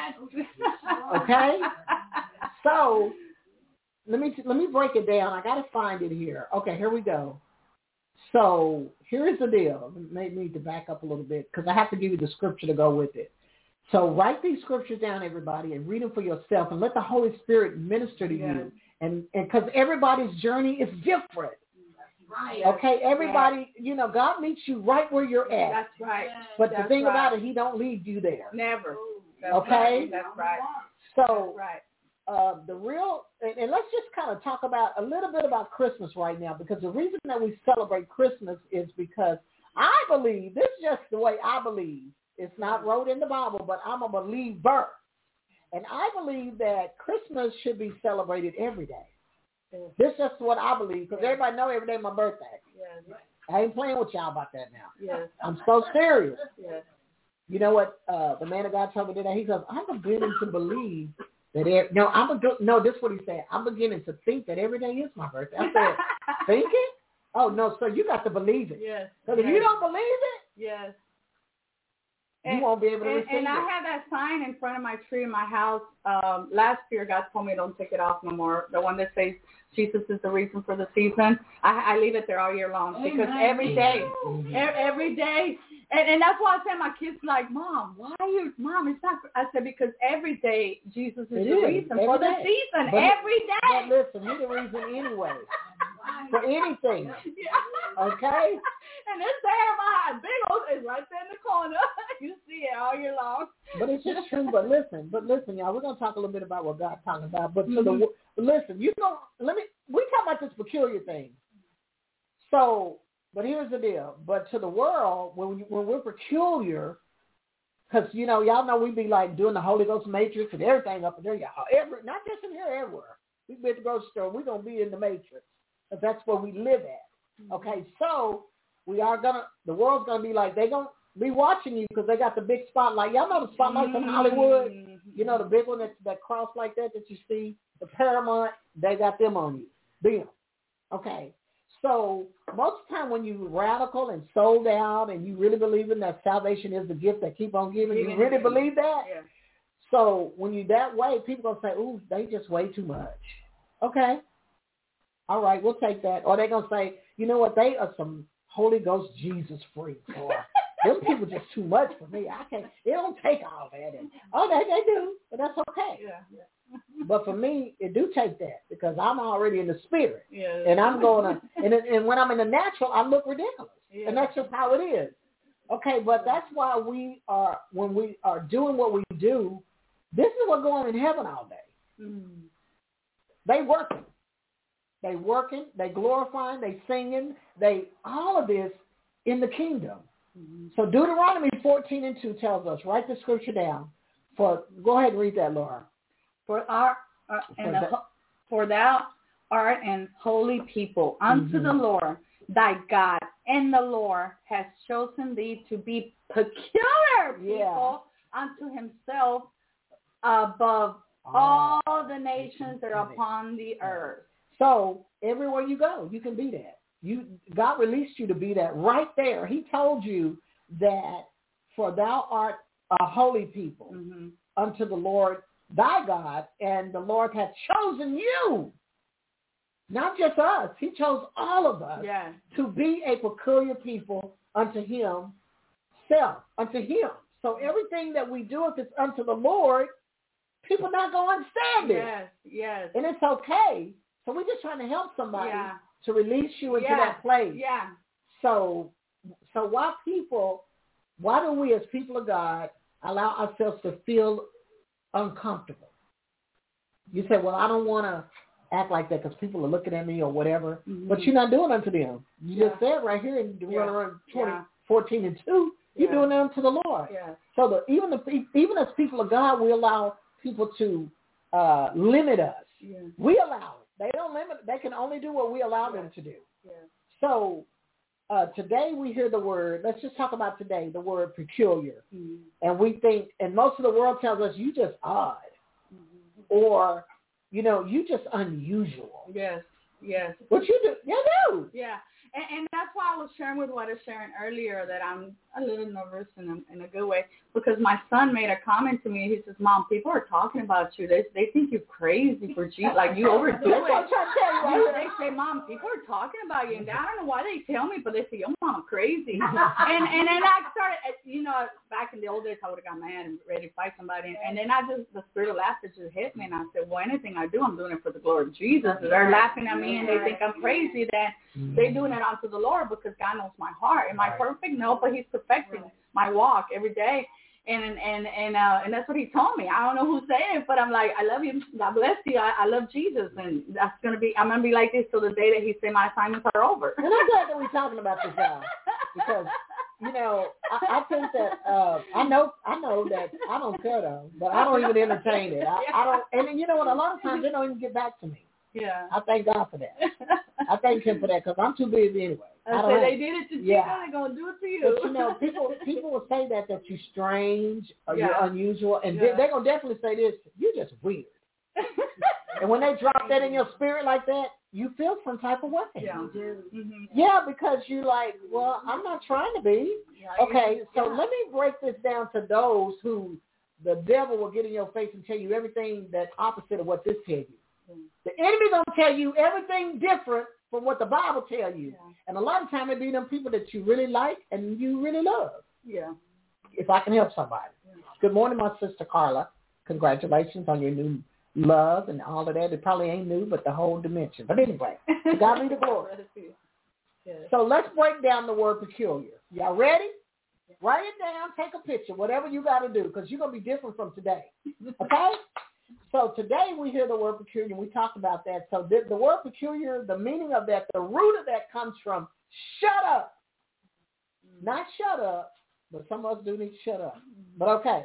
Okay? So let me let me break it down. I got to find it here. Okay, here we go. So here's the deal. It may need to back up a little bit because I have to give you the scripture to go with it. So write these scriptures down, everybody, and read them for yourself and let the Holy Spirit minister to yes. you. And because everybody's journey is different. Right. Okay, everybody, you know, God meets you right where you're at. That's right. But That's the thing right. about it, he don't leave you there. Never. That's okay? Right. That's right. So That's right. Uh, the real, and, and let's just kind of talk about a little bit about Christmas right now, because the reason that we celebrate Christmas is because I believe, this is just the way I believe. It's not wrote in the Bible, but I'm a believer. And I believe that Christmas should be celebrated every day. Yes. This is just what I believe, because yes. everybody know every day my birthday. Yes. I ain't playing with y'all about that now. Yes. I'm so serious. Yes. You know what uh, the man of God told me today? He goes, I'm beginning to believe that, every, no, I'm a, no, this is what he said. I'm beginning to think that every day is my birthday. I said, thinking? Oh, no, so you got to believe it. Yes. Because yes. if you don't believe it, yes. you and, won't be able to and, receive and it. And I have that sign in front of my tree in my house. Um, last year, God told me don't take it off no more. The one that says Jesus is the reason for the season. I, I leave it there all year long. Amen. Because every day, mm-hmm. every, every day, and, and that's why I said my kids like, Mom, why are you, Mom, it's not, I said, because every day Jesus is it the is. reason every for day. the season. But every it, day. But listen, he's the reason anyway. For anything. Yeah. Okay? And this damn eye, big old, is right there in the corner. You see it all year long. But it's just true. But listen, but listen, y'all, we're going to talk a little bit about what God's talking about. But mm-hmm. to the, listen, you know, let me, we talk about this peculiar thing. So, but here's the deal. But to the world, when, when we're peculiar, because, you know, y'all know we be like doing the Holy Ghost matrix and everything up in there, y'all. Every, not just in here, everywhere. We be at the grocery store. We're going to be in the matrix. Because that's where we live at. Okay, so we are going to, the world's going to be like, they're going to be watching you because they got the big spotlight. Y'all know the spotlights in Hollywood? You know, the big one that, that cross like that that you see? The Paramount, they got them on you. Them. Okay. So most of the time when you radical and sold out and you really believe in that salvation is the gift that keep on giving, you really believe that? Yeah. So when you that way, people going to say, ooh, they just way too much. Okay. All right, we'll take that. Or they're going to say, you know what, they are some Holy Ghost Jesus freaks. Or them people just too much for me. I can't, it don't take all that. And, oh, they, they do, but that's okay. Yeah, yeah. But for me, it do take that because I'm already in the spirit. Yeah. And I'm going to, and, and when I'm in the natural, I look ridiculous. Yeah. And that's just how it is. Okay, but that's why we are, when we are doing what we do, this is what's going on in heaven all day. Mm. They working. They working, they glorifying, they singing, they, all of this in the kingdom. Mm-hmm. So Deuteronomy fourteen and two tells us, write the scripture down. For Go ahead and read that, Laura. For our, uh, and for, the, for thou art an holy people unto mm-hmm. the Lord thy God, and the Lord has chosen thee to be peculiar people yeah. unto himself above oh, all the nations that are upon the earth. So everywhere you go, you can be that. You God released you to be that right there. He told you that for thou art a holy people mm-hmm. unto the Lord thy God, and the Lord hath chosen you. Not just us. He chose all of us yeah. to be a peculiar people unto himself, unto him. So everything that we do, if it's unto the Lord, people not going to understand it. Yes, yes. And it's okay. So we're just trying to help somebody yeah. to release you into yeah. that place. Yeah. So, so why people, why do we as people of God allow ourselves to feel uncomfortable? You say, well, I don't want to act like that because people are looking at me or whatever, mm-hmm. but you're not doing unto them. You yeah. just said right here in Deuteronomy yeah. twenty, fourteen and two, you're yeah. doing it unto the Lord. Yeah. So the, even, the, even as people of God, we allow people to uh, limit us. Yeah. We allow it. They don't limit. They can only do what we allow yeah. them to do. Yeah. So uh, today we hear the word. Let's just talk about today the word peculiar, mm-hmm. and we think, and most of the world tells us you just odd, mm-hmm. or you know you just unusual. Yes. Yes. What you do? You do. Yeah. And, and that's why I was sharing with what I was sharing earlier that I'm a little nervous in a, in a good way because my son made a comment to me. He says, Mom, people are talking about you. They they think you're crazy for Jesus. Like you overdo it. I'm trying to tell you. You, they say, Mom, people are talking about you. And I don't know why they tell me, but they say, your mom crazy. and and then I started, you know, back in the old days, I would have got mad and ready to fight somebody. And, and then I just, the spirit of laughter just hit me. And I said, well, anything I do, I'm doing it for the glory of Jesus. If they're laughing at me and they think I'm crazy, then they're doing it unto the Lord because God knows my heart. Am I perfect? No, but he's perfecting my walk every day. And and and uh, and that's what he told me. I don't know who said it, but I'm like, I love you. God bless you. I, I love Jesus, and that's gonna be. I'm gonna be like this till the day that he say my assignments are over. And I'm glad that we're talking about this now, because you know I, I think that uh, I know I know that I don't care though, but I don't even entertain it. I, I don't, and then, you know what? A lot of times they don't even get back to me. Yeah. I thank God for that. I thank him for that because I'm too busy anyway. I, I say they did it to you, yeah. they're going to do it to you. But, you know, people people will say that, that you're strange or yeah. you're unusual, and yeah. they're going to definitely say this, you're just weird. And when they drop that in your spirit like that, you feel some type of way. Yeah, mm-hmm. yeah because you're like, well, I'm not trying to be. Yeah, okay, so yeah. let me break this down to those who the devil will get in your face and tell you everything that's opposite of what this tells you. The enemy gonna tell you everything different from what the Bible tell you, yeah. and a lot of time it be them people that you really like and you really love. Yeah. If I can help somebody. Yeah. Good morning, my sister Carla. Congratulations on your new love and all of that. It probably ain't new, but the whole dimension. But anyway, to God be the glory. Yes. So let's break down the word peculiar. Y'all ready? Yeah. Write it down. Take a picture. Whatever you got to do, because you're gonna be different from today. Okay. So today we hear the word peculiar, and we talked about that. So the, the word peculiar, the meaning of that, the root of that comes from shut up. Not shut up, but some of us do need to shut up. But okay.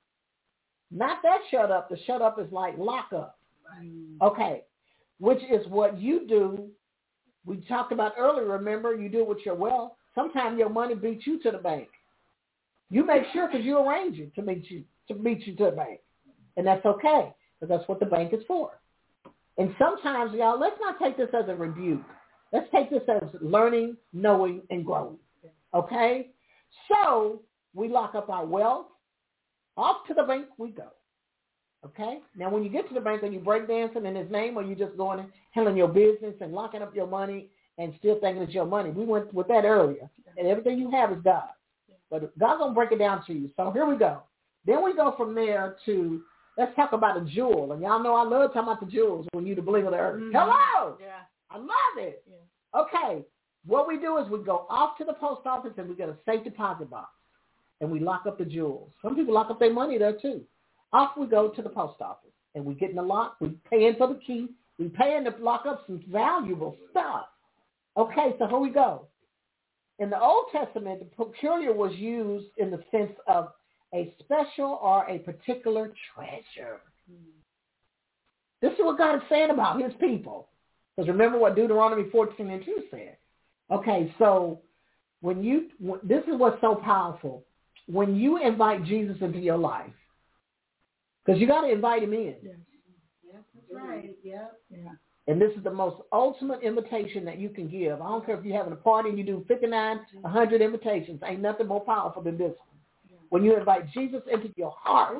Not that shut up. The shut up is like lock up. Okay. Which is what you do. We talked about earlier, remember, you do it with your wealth. sometimes your money beats you to the bank. You make sure because you arrange it to meet you to meet you to the bank, and that's okay because that's what the bank is for. And sometimes, y'all, let's not take this as a rebuke. Let's take this as learning, knowing, and growing. Okay? So we lock up our wealth. Off to the bank we go. Okay? Now, when you get to the bank, are you breakdancing in his name, or you just going and handling your business and locking up your money and still thinking it's your money? We went with that earlier. And everything you have is God. But God's going to break it down to you. So here we go. Then we go from there to, let's talk about a jewel. And y'all know I love talking about the jewels when you the bling of the earth. Mm-hmm. Hello! Yeah. I love it. Yeah. Okay. What we do is we go off to the post office and we get a safe deposit box. And we lock up the jewels. Some people lock up their money there too. Off we go to the post office. And we get in the lock. We pay in for the key. We pay in to lock up some valuable stuff. Okay, so here we go. In the Old Testament, the peculiar was used in the sense of a special or a particular treasure. This is what God is saying about his people. Because remember what Deuteronomy fourteen and two said. Okay, so when you, this is what's so powerful. When you invite Jesus into your life, because you got to invite him in. Yes. Yeah, that's right. Yeah. Yeah. And this is the most ultimate invitation that you can give. I don't care if you're having a party and you do fifty-nine, one hundred invitations. Ain't nothing more powerful than this one. Yeah. When you invite Jesus into your heart,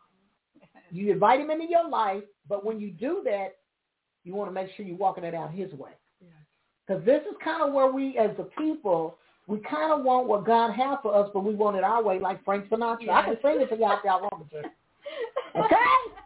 you invite him into your life, but when you do that, you want to make sure you're walking it out his way. Because this is kind of where we, as a people, we kind of want what God has for us, but we want it our way, like Frank Sinatra. Yes. I can sing it for y'all if y'all want me to. Okay?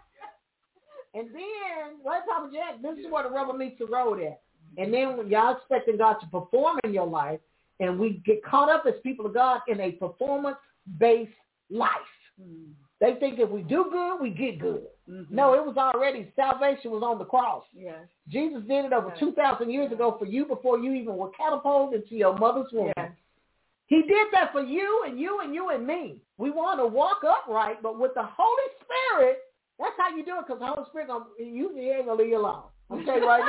And then, right, Papa Jack, this is where the rubber meets the road at. And then when y'all expecting God to perform in your life, and we get caught up as people of God in a performance-based life. Mm. They think if we do good, we get good. Mm-hmm. No, it was already, salvation was on the cross. Yes. Jesus did it over yes. two thousand years yes. ago for you before you even were catapulted into your mother's womb. Yes. He did that for you and you and you and me. We want to walk upright, but with the Holy Spirit, that's how you do it, because the Holy Spirit, gonna, you, he ain't going to leave you alone. I'm telling you right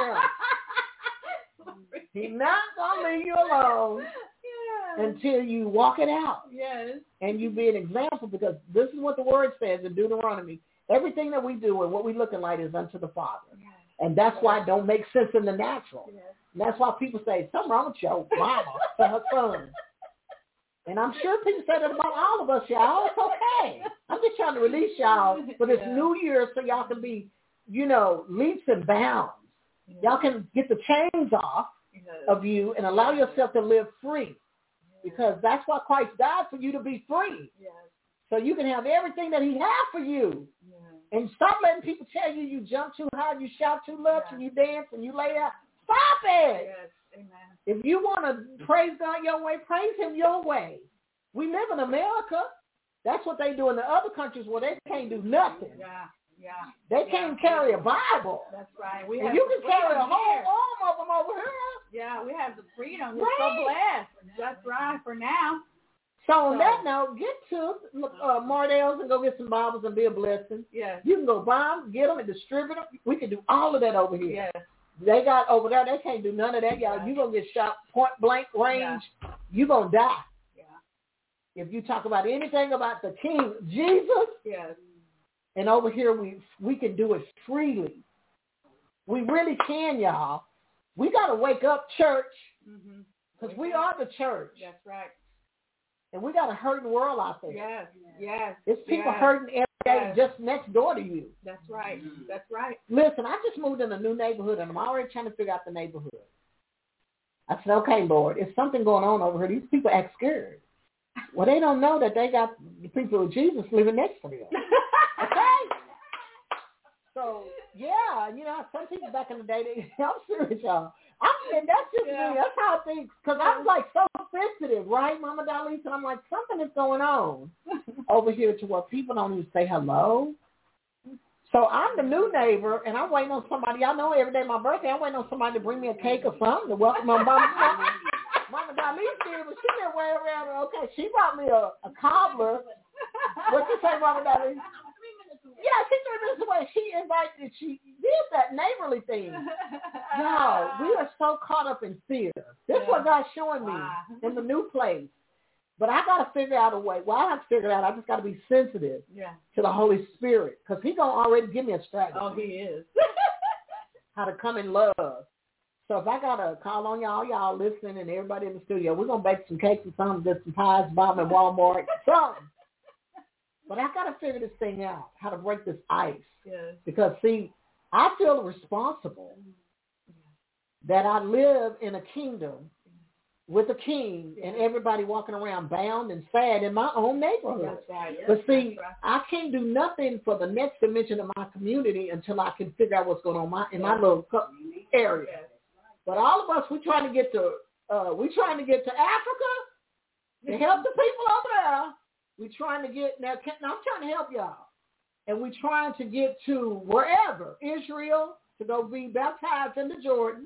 now. He's not going to leave you alone. Until you walk it out. Yes. And you be an example, because this is what the word says in Deuteronomy. Everything that we do and what we looking like is unto the Father. Yes. And that's yes. why it don't make sense in the natural. Yes. And that's why people say, something wrong with your mama to her son. And I'm sure people say that about all of us, y'all. It's okay. I'm just trying to release y'all for this yeah. new year so y'all can be, you know, leaps and bounds. Yes. Y'all can get the chains off yes. of you and allow yourself to live free. Because that's why Christ died, for you to be free. Yes. So you can have everything that he has for you. Yes. And stop letting people tell you you jump too high, you shout too much, yes. and you dance and you lay out. Stop it. Yes. Amen. If you want to praise God your way, praise him your way. We live in America. That's what they do in the other countries where they can't do nothing. Yeah. Yeah. They can't yeah. carry a Bible. That's right. We and have you can carry a whole here. arm of them over here. Yeah, we have the freedom. We're right. so blessed. That's right for now. So on so, that note, get to uh, Mardell's and go get some Bibles and be a blessing. Yes. You can go buy them, get them, and distribute them. We can do all of that over here. Yes. They got over there, they can't do none of that, y'all. Yes. You're going to get shot point blank range. Yeah. You're going to die. Yeah. If you talk about anything about the King, Jesus. Yes. And over here, we we can do it freely. We really can, y'all. We got to wake up, church, because mm-hmm. we are the church. That's right. And we got a hurting world out there. Yes, yes. There's people yes. hurting every day yes. just next door to you. That's right. That's right. Listen, I just moved in a new neighborhood, and I'm already trying to figure out the neighborhood. I said, okay, Lord, there's something going on over here. These people act scared. Well, they don't know that they got the people of Jesus living next to them. Okay? So, yeah, you know, some people back in the day, they, I'm serious, y'all. I'm saying that's just yeah. me. That's how I think. Because I'm like so sensitive, right, Mama Dalisa? And I'm like, something is going on over here to where people don't even say hello. So I'm the new neighbor, and I'm waiting on somebody. I know every day my birthday, I'm waiting on somebody to bring me a cake or something to welcome my mama. Mama Dalisa did, but she didn't way around. Okay, she brought me a, a cobbler. What you say, Mama Dalisa? Yeah, she threw this away. She invited, she did that neighborly thing. No, we are so caught up in fear. This is what God's showing me wow. in the new place. But I got to figure out a way. Well, I have to figure it out. I just got to be sensitive yeah. to the Holy Spirit because He's going to already give me a strategy. Oh, He is. How to come in love. So if I got to call on y'all, y'all listening, and everybody in the studio, we're going to bake some cakes and something, get some pies, Bob at Walmart, something. But I got to figure this thing out, how to break this ice. Yes. Because, see, I feel responsible that I live in a kingdom with a king yes. and everybody walking around bound and sad in my own neighborhood. That's right. Yes. But see, right. I can't do nothing for the next dimension of my community until I can figure out what's going on my, in yes. my little area. Yes. But all of us, we're trying to get to, uh, we're trying to get to Africa to help the people over there. We're trying to get, now, now I'm trying to help y'all. And we're trying to get to wherever, Israel, to go be baptized into Jordan.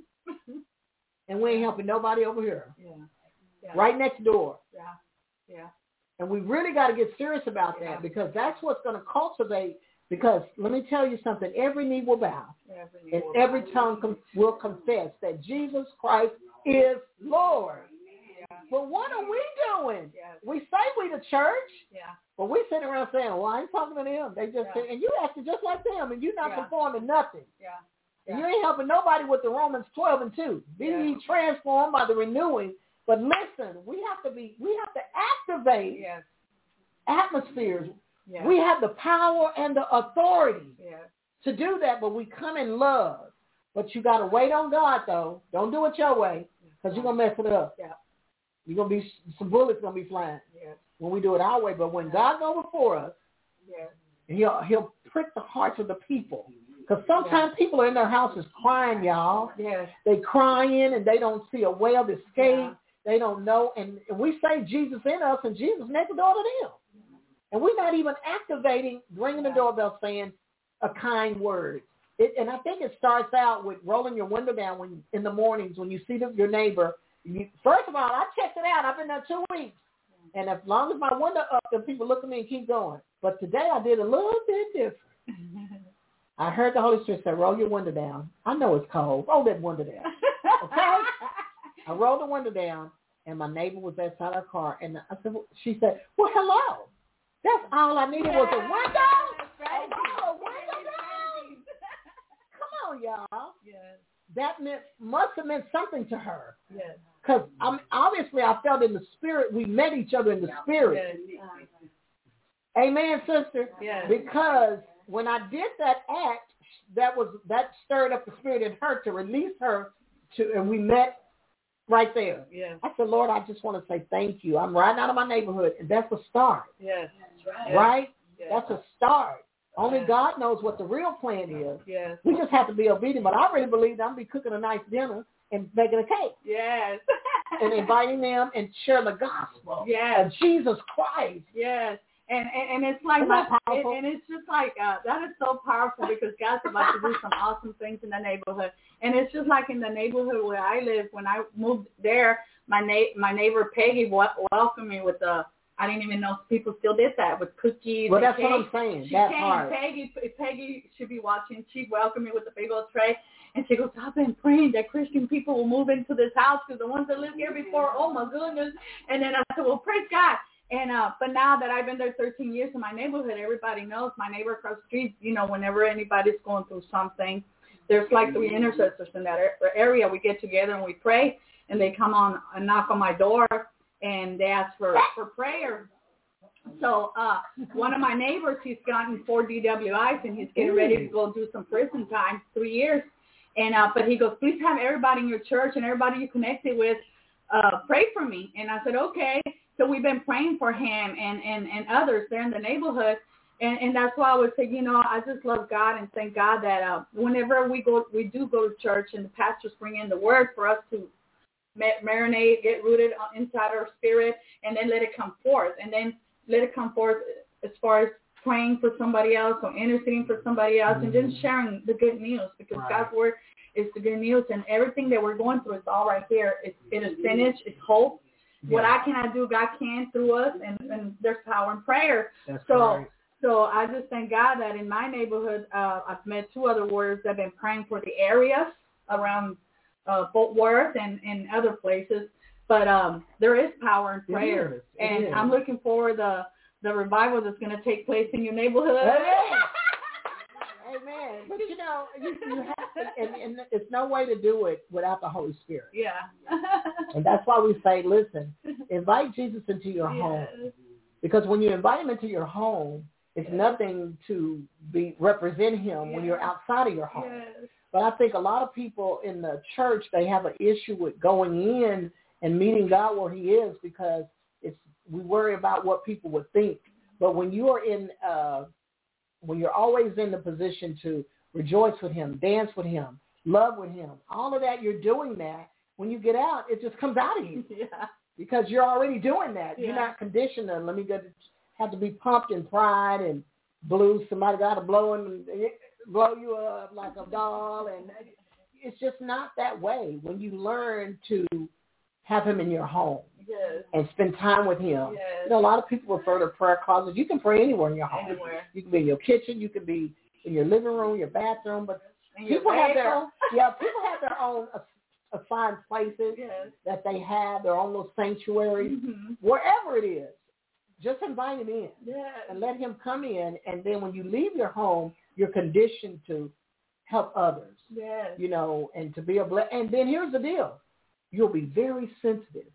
And we ain't helping nobody over here. Yeah. yeah. Right next door. Yeah. Yeah. And we really got to get serious about yeah. that because that's what's going to cultivate. Because let me tell you something. Every knee will bow. Every knee and will every bow. tongue com- will confess that Jesus Christ is Lord. Yeah. But what are we doing? Yeah. We say we the church. Yeah. But we sitting around saying, well, I ain't talking to them. They just yeah. say, and you acting just like them and you're not yeah. performing nothing. Yeah. And you ain't helping nobody with the Romans twelve and two. Be yeah. ye transformed by the renewing. But listen, we have to be, we have to activate yes. atmospheres. Yes. We have the power and the authority yes. to do that, but we come in love. But you got to wait on God, though. Don't do it your way because you're going to mess it up. Yeah. You're going to be, some bullets going to be flying yes. when we do it our way. But when God goes before us, yes. he'll, he'll prick the hearts of the people. Because sometimes yeah. people are in their houses crying, y'all. Yes. They crying and they don't see a way of escape. Yeah. They don't know. And we say Jesus in us and Jesus next door to them. And we're not even activating, ringing the doorbell saying a kind word. It, and I think it starts out with rolling your window down when in the mornings when you see the, your neighbor. You, first of all, I checked it out. I've been there two weeks. And as long as my window up, the people look at me and keep going. But today I did a little bit different. I heard the Holy Spirit say, roll your window down. I know it's cold. Roll that window down. Okay? I rolled the window down, and my neighbor was outside her car. And I said, she said, well, hello. That's all I needed was a window. Right. Oh, a window down. Come on, y'all. Yes. That meant, must have meant something to her. Yes. Because obviously I felt in the spirit. We met each other in the spirit. Yes. Amen, sister? Yes. Because when I did that act, that was that stirred up the spirit in her to release her to, and we met right there. Yeah. I said, Lord, I just want to say thank you. I'm riding out of my neighborhood, and that's a start. Yes. Right? right? Yes. That's a start. Only yes. God knows what the real plan is. Yes. We just have to be obedient. But I really believe that I'm going to be cooking a nice dinner and baking a cake. Yes. And inviting them and share the gospel yes. of Jesus Christ. Yes. And, and and it's like, my, it, and it's just like, uh, that is so powerful because God's about to do some awesome things in the neighborhood. And it's just like in the neighborhood where I live, when I moved there, my na- my neighbor Peggy welcomed me with a, I didn't even know people still did that, with cookies. Well, and that's cake. what I'm saying. She That's came, hard. Peggy, Peggy should be watching. She welcomed me with a big old tray. And she goes, I've been praying that Christian people will move into this house because the ones that lived here before, oh, my goodness. And then I said, well, praise God. And uh, but now that I've been there thirteen years in my neighborhood, everybody knows my neighbor across the street, you know, whenever anybody's going through something, there's like three intercessors in that area. We get together and we pray, and they come on and knock on my door, and they ask for, for prayer. So uh, one of my neighbors, he's gotten four D W Is, and he's getting ready to go do some prison time, three years. And uh, but he goes, please have everybody in your church and everybody you connected with uh, pray for me. And I said, okay. So we've been praying for him and, and, and others there in the neighborhood. And, and that's why I would say, you know, I just love God and thank God that uh, whenever we go, we do go to church and the pastors bring in the word for us to marinate, get rooted inside our spirit, and then let it come forth. And then let it come forth as far as praying for somebody else or interceding for somebody else, mm-hmm. and just sharing the good news, because right. God's word is the good news, and everything that we're going through is all right here. It's, it is finished. It's hope. Yeah. What I cannot do, God can through us, and, and there's power in prayer. That's so right. So I just thank God that in my neighborhood, uh, I've met two other warriors that have been praying for the areas around uh, Fort Worth and, and other places. But um, there is power in prayer. It is. It and is. I'm looking forward to the revival that's going to take place in your neighborhood. Amen. Amen. But you know, you, you have to, and, and it's no way to do it without the Holy Spirit. Yeah. And that's why we say, listen, invite Jesus into your Yes. home. Because when you invite him into your home, it's Yes. nothing to be represent him Yes. when you're outside of your home. Yes. But I think a lot of people in the church, they have an issue with going in and meeting God where he is because it's we worry about what people would think. But when you are in, uh, when you're always in the position to rejoice with him, dance with him, love with him, all of that, you're doing that. When you get out, it just comes out of you. Yeah. Because you're already doing that. Yeah. You're not conditioned to, let me go to, have to be pumped in pride and blues. Somebody got to blow him and blow you up like a doll. And it's just not that way when you learn to have him in your home. Yes. And spend time with him. Yes. You know, a lot of people refer to prayer closets. You can pray anywhere in your home. Anywhere. You can be in your kitchen. You can be in your living room, your bathroom. But In your people have their vehicle. yeah, people have their own ass- assigned places Yes. that they have, their own little sanctuaries, Mm-hmm. wherever it is. Just invite him in Yes. and let him come in. And then when you leave your home, you're conditioned to help others. Yes. You know, and to be a blessing. And then here's the deal: you'll be very sensitive.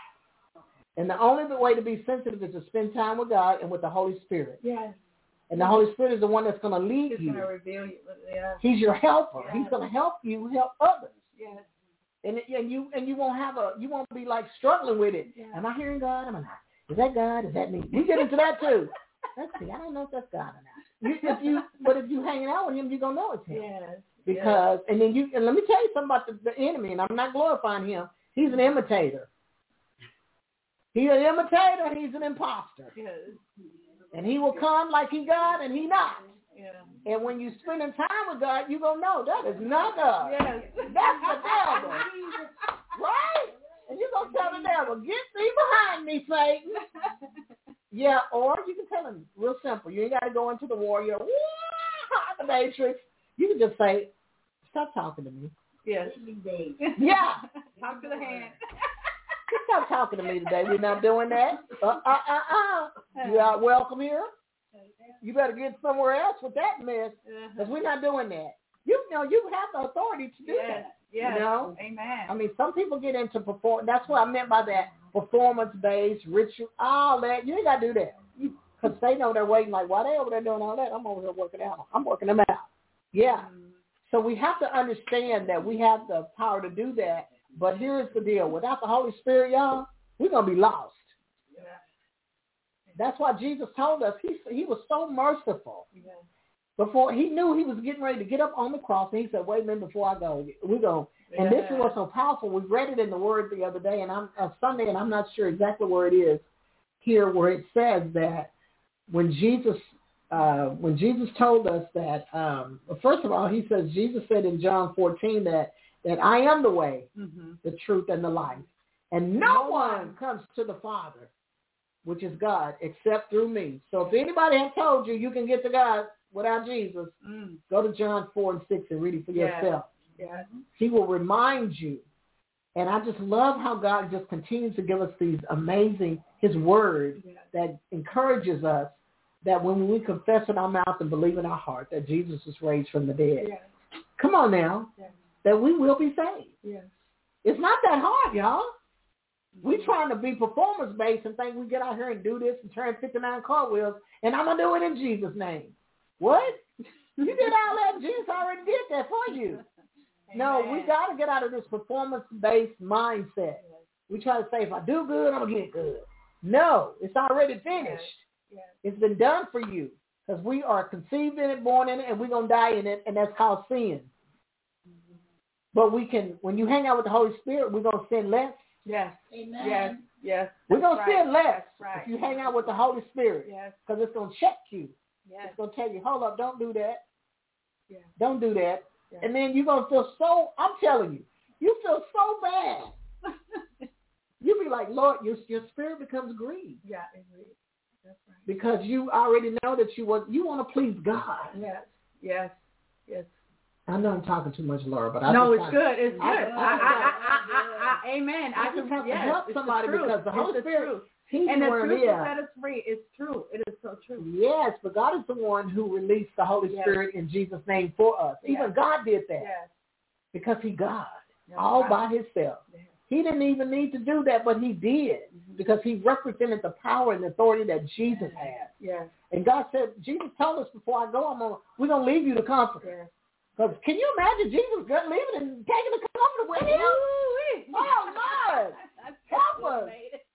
And the only way to be sensitive is to spend time with God and with the Holy Spirit. Yes. And the Holy Spirit is the one that's going to lead He's you. going to reveal you. Yeah. He's your helper. Yes. He's going to help you help others. Yes. And and you and you won't have a you won't be like struggling with it. Yeah. Am I hearing God? Am I not? Is that God? Is that me? We get into that too. Let's see. I don't know if that's God or not. You, if you but if you hanging out with him, you're gonna know it's him. Yes. Because and then you and let me tell you something about the, the enemy. And I'm not glorifying him. He's an imitator. He's an imitator. He's an imposter. Yes. And he will come like he God and he not. Yeah. And when you spending time with God, you're going to know that is not God. Yes. That's the devil. Right? And you're going to tell the devil, get thee behind me, Satan. Yeah, or you can tell him real simple. You ain't got to go into the warrior, the matrix. You can just say, stop talking to me. Yes. Yeah. Talk to the hand. Stop talking to me today. We're not doing that. Uh, uh, uh, uh. You are welcome here. You better get somewhere else with that mess, because we're not doing that. You know, you have the authority to do Yes. that. Yes. You know? Amen. I mean, some people get into perform. That's what I meant by that performance-based ritual, all that. You ain't got to do that, because they know they're waiting. Like, why they over there doing all that? I'm over here working out. I'm working them out. Yeah. Mm. So we have to understand that we have the power to do that. But here's the deal: without the Holy Spirit, y'all, we're gonna be lost. Yeah. That's why Jesus told us he he was so merciful. Yeah. Before he knew he was getting ready to get up on the cross, and he said, "Wait a minute, before I go, we're going." Yeah. And this is what's so powerful. We read it in the Word the other day, and I'm uh, Sunday, and I'm not sure exactly where it is here, where it says that when Jesus uh, when Jesus told us that, um, well, first of all, he says Jesus said in John fourteen that that I am the way, Mm-hmm. the truth, and the life, and no, no one comes to the Father, which is God, except through me. So if anybody has told you you can get to God without Jesus, mm. go to John four and six and read it for yeah. yourself. Yeah. He will remind you. And I just love how God just continues to give us these amazing, his word yeah. that encourages us that when we confess in our mouth and believe in our heart that Jesus was raised from the dead. Yeah. Come on now. Yeah. That we will be saved. Yes. It's not that hard, y'all. We're trying to be performance-based and think we get out here and do this and turn fifty-nine cartwheels, and I'm going to do it in Jesus' name. What? You did all that. Jesus already did that for you. No, we got to get out of this performance-based mindset. We try to say, if I do good, I'm going to get good. No, it's already finished. Yes. It's been done for you, because we are conceived in it, born in it, and we're going to die in it, and that's called sin. But we can, when you hang out with the Holy Spirit, we're going to sin less. Yes. Amen. Yes. Yes. We're going to right. sin less right. if you hang out with the Holy Spirit. Yes. Because it's going to check you. Yes. It's going to tell you, hold up, don't do that. Yeah. Don't do that. Yeah. And then you're going to feel so, I'm telling you, you feel so bad. You be like, Lord, your, your spirit becomes grieved. Yeah. Agree. That's right. Because you already know that you want you want to please God. Yes, yes, yes. I know I'm talking too much, Laura, but I no, just it's want, good. It's good. I, I, I, I, I, I, amen. I, I just have yes, to help somebody the because the Holy it's Spirit, the He's and the the one truth here. will set us free. It's true. It is so true. Yes, but God is the one who released the Holy yes. Spirit in Jesus' name for us. Yes. Even God did that yes. because He God yes. all right. by Himself. Yes. He didn't even need to do that, but He did mm-hmm. because He represented the power and authority that Jesus yes. had. Yes. And God said, Jesus told us before I go, I'm gonna, we're going to leave you the Comforter. Yes. Because can you imagine Jesus leaving and taking the Comforter with Him? Oh, Lord. Help us.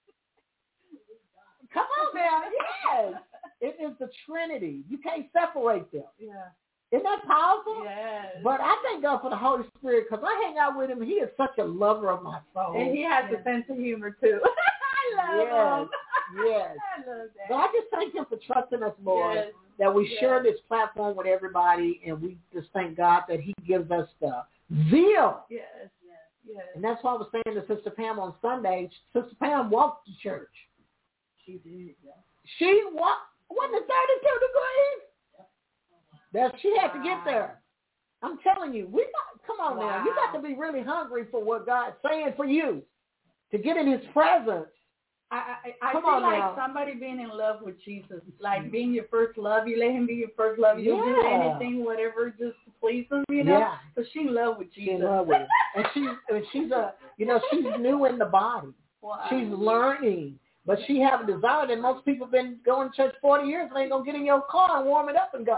Come on now. Yes. It is the Trinity. You can't separate them. Yeah. Isn't that powerful? Yes. But I thank God for the Holy Spirit because I hang out with Him. He is such a lover of my soul. And He has yes. a sense of humor, too. I love yes. Him. Yes. I love that. But I just thank Him for trusting us, Lord, yes. that we yes. share this platform with everybody, and we just thank God that He gives us the zeal. Yes. Yes. Yes. And that's why I was saying to Sister Pam on Sunday, Sister Pam walked to church. She did, yeah. She walked, wasn't it thirty-two degrees? That she had to get there. I'm telling you, we got, come on wow. now. You got to be really hungry for what God's saying for you. To get in His presence. I, I, I come feel on like now. somebody being in love with Jesus, like being your first love. You let Him be your first love. You'll yeah. do anything, whatever, just to please Him, you know? Yeah. So she in love with Jesus. She's in love with Him. And she, and she's a, you know, she's new in the body. Wow. She's learning. But she have a desire that most people have been going to church forty years and ain't going to get in your car and warm it up and go.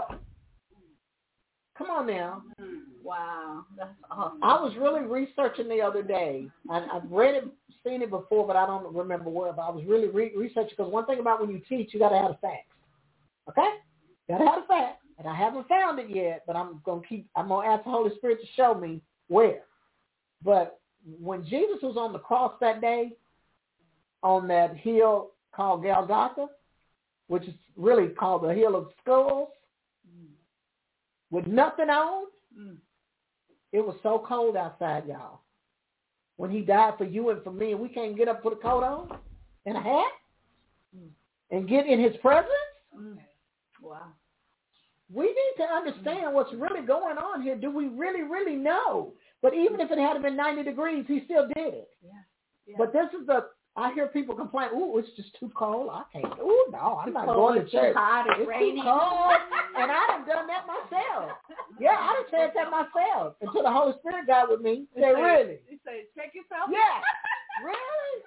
Come on now. Wow. That's awesome. I was really researching the other day. I, I've read it, seen it before, but I don't remember where. But I was really re- researching because one thing about when you teach, you got to have the facts. Okay? You got to have the facts. And I haven't found it yet, but I'm going to keep, I'm going to ask the Holy Spirit to show me where. But when Jesus was on the cross that day, on that hill called Golgotha, which is really called the Hill of Skulls, mm. with nothing on, mm. it was so cold outside, y'all. When He died for you and for me, and we can't get up, put a coat on and a hat mm. and get in His presence. Mm. Wow. We need to understand what's really going on here. Do we really, really know? But even if it had been ninety degrees, He still did it. Yeah. Yeah. But this is the, I hear people complain, ooh, it's just too cold. I can't, ooh, no, I'm not going to church. It's hot, it's, it's raining. too cold. And I done done that myself. Yeah, I done said that myself until the Holy Spirit got with me. Say, really? You say, check yourself? Yeah. Really?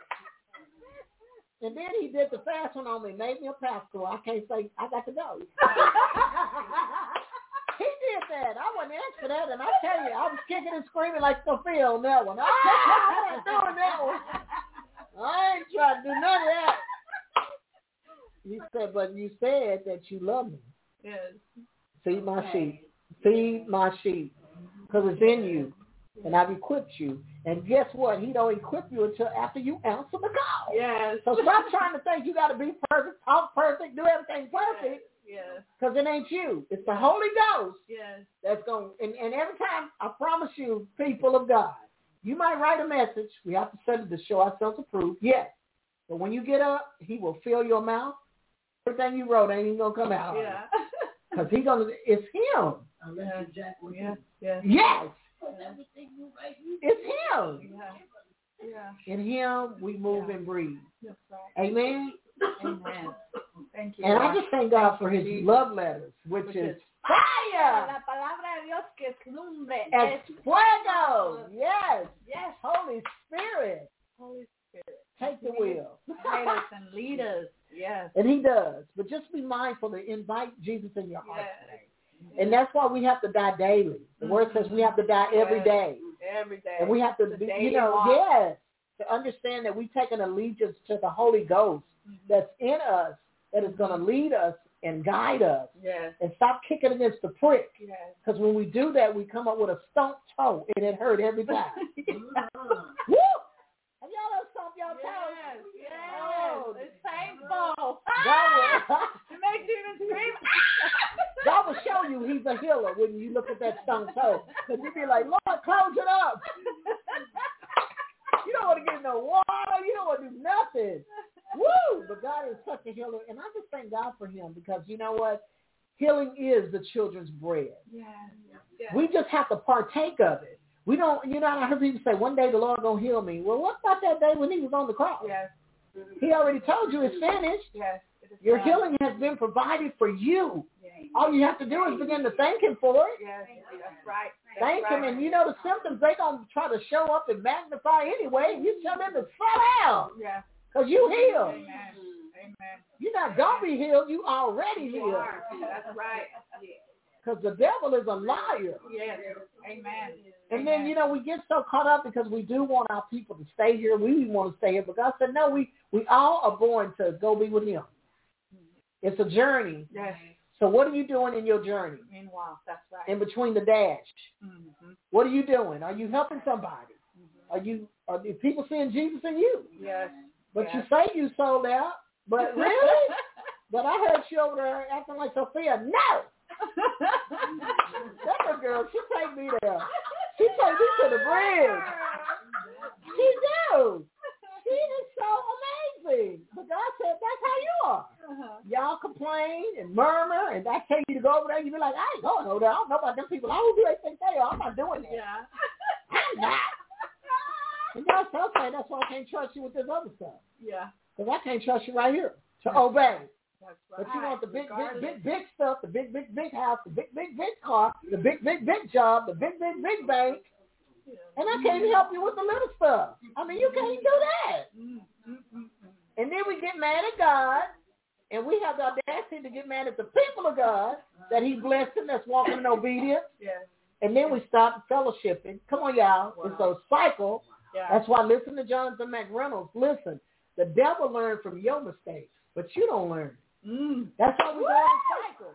And then He did the fast one on me, made me a pastor. I can't say, I got to go. He did that. I wasn't asked for that, and I tell you, I was kicking and screaming like Sophia on that one. I ain't doing that one. I ain't trying to do none of that. You said, but you said that you love me. Yes. Feed my sheep. Feed my sheep. Because it's in you. And I've equipped you. And guess what? He don't equip you until after you answer the call. Yes. So stop trying to think you got to be perfect, talk perfect, do everything perfect. Yes. Because it ain't you. It's the Holy Ghost. Yes. That's going and, and every time, I promise you, people of God, you might write a message. We have to study to show ourselves approved. Yes. But when you get up, He will fill your mouth. Everything you wrote ain't even going to come out. Yeah. Because He's going to, it's Him. Unless you jack with Him. Yes. Yes. Everything you write. It's Him. Yeah. Yeah. In Him, we move yeah. and breathe. That's right. Amen. Amen. Thank you. And Lord. I just thank God for His Jesus. love letters, which, which is, is fire. La palabra de Dios que es lumbre. Es fuego. Yes. Yes. Holy Spirit. Holy Spirit. Take the wheel. Guide us and lead us. Yes. And He does. But just be mindful to invite Jesus in your heart yes. today. Yes. And that's why we have to die daily. The mm-hmm. word says we have to die every yes. day. Every day. And we have to, be, you know, walk. yes, to understand that we take an allegiance to the Holy Ghost mm-hmm. that's in us, that is going to lead us and guide us. Yes. And stop kicking against the prick. Yes. Because when we do that, we come up with a stump toe, and it hurt every time. Woo! Have y'all ever stumped y'all yes. toes? Yes. Oh, it's painful. God will, it makes you even scream. God will show you He's a healer when you look at that stump toe. Because you'll be like, Lord, close it up. You don't want to get no water. You don't want to do nothing. Woo! But God is such a healer. And I just thank God for him because you know what? Healing is the children's bread. Yes. Yes. We just have to partake of it. We don't, you know, I heard people say, one day the Lord going to heal me. Well, what about that day when he was on the cross? Yes. He already told you it's finished. Yes. Your healing has been provided for you. Yes. All you have to do is begin to thank him for it. Yes. That's right. That's Thank right. him. And you know the symptoms, they going to try to show up and magnify anyway. And you tell them to fall out. Yeah. Because you healed. Amen. Amen. You're not going to be healed. You already You healed. are. That's right. Because the devil is a liar. Yes. Amen. And then, you know, we get so caught up because we do want our people to stay here. We want to stay here. But God said, no, we, we all are born to go be with him. It's a journey. Yes. So what are you doing in your journey? Meanwhile, that's right. In between the dash? Mm-hmm. What are you doing? Are you helping somebody? Mm-hmm. Are you? Are the people seeing Jesus in you? Yes. But yes. you say you sold out. But really? But I heard you over there acting like Sophia. No! That little girl, she take me there. She take me to the bridge. She do. She is so amazing. But God said, that's how you are. Uh-huh. Y'all complain and murmur, and I tell you to go over there, you be like, I ain't going over there. I don't know about them people. I don't know who they think they are. I'm not doing that. Yeah. I'm not. And God said, okay, that's why I can't trust you with this other stuff. Yeah. Because I can't trust you right here to obey. That's But right. you want the big, Regardless. big, big, big stuff, the big, big, big house, the big, big, big car, the big, big, big job, the big, big, big bank. And I can't help you with the little stuff. I mean, you can't do that. And then we get mad at God, and we have the audacity to get mad at the people of God that he blessed and that's walking in obedience. Yes. And then we stop fellowshipping. Come on, y'all. Wow. It's a cycle. Yeah. That's why listen to Jonathan McReynolds. Listen, the devil learned from your mistakes, but you don't learn. Mm. That's why we go in cycles.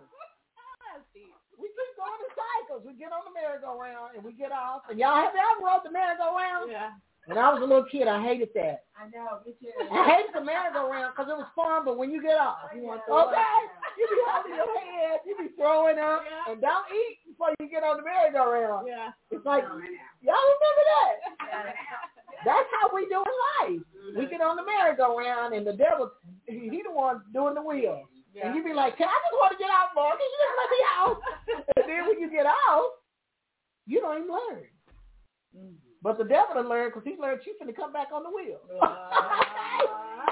We keep going in cycles. We get on the merry-go-round and we get off. And y'all have y'all rode the merry-go-round? Yeah. When I was a little kid, I hated that. I know. Me too. I hated the merry-go-round because it was fun, but when you get off, you want to okay, you be holding your head, you be throwing up, yeah. And don't eat before you get on the merry-go-round. Yeah. It's like, y'all remember that? Yeah. That's how we do in life. Mm-hmm. We get on the merry-go-round, and the devil, he, he the one doing the wheel. Yeah. And you be like, can I just want to get out, Lord? Can you just let me out? And then when you get out, you don't even learn. Mm-hmm. But the devil will learn because he learned you finna come back on the wheel. Uh,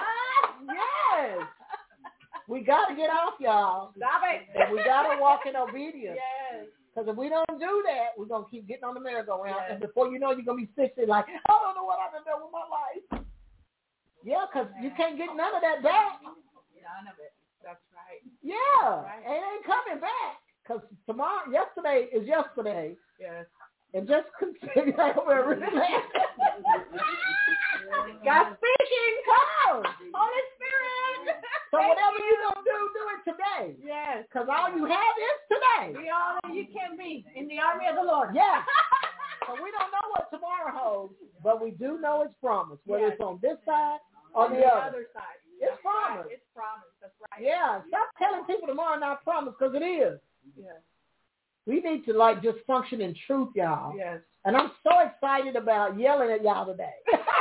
yes. We got to get off, y'all. Stop it. And we got to walk in obedience. Yes. Because if we don't do that, we're going to keep getting on the merry-go-round. Yes. And before you know, you're going to be sixty like, I don't know what I've been doing with my life. Yeah, because you can't get none of that back. None of it. That's right. Yeah. That's right. It ain't coming back. Because tomorrow, yesterday is yesterday. Yes. And just consider over really God speaking, come. Holy Spirit. So whatever you gonna do, do it today. Yes. Because all you have is today. Be all that you can be in the army of the Lord. Yeah. So we don't know what tomorrow holds, but we do know it's promised, whether yes. it's on this side or on the, the other. other side. It's That's promised. Right. It's promised. That's right. Yeah. Stop telling people tomorrow not promised because it is. Yes. We need to like just function in truth, y'all. Yes. And I'm so excited about yelling at y'all today.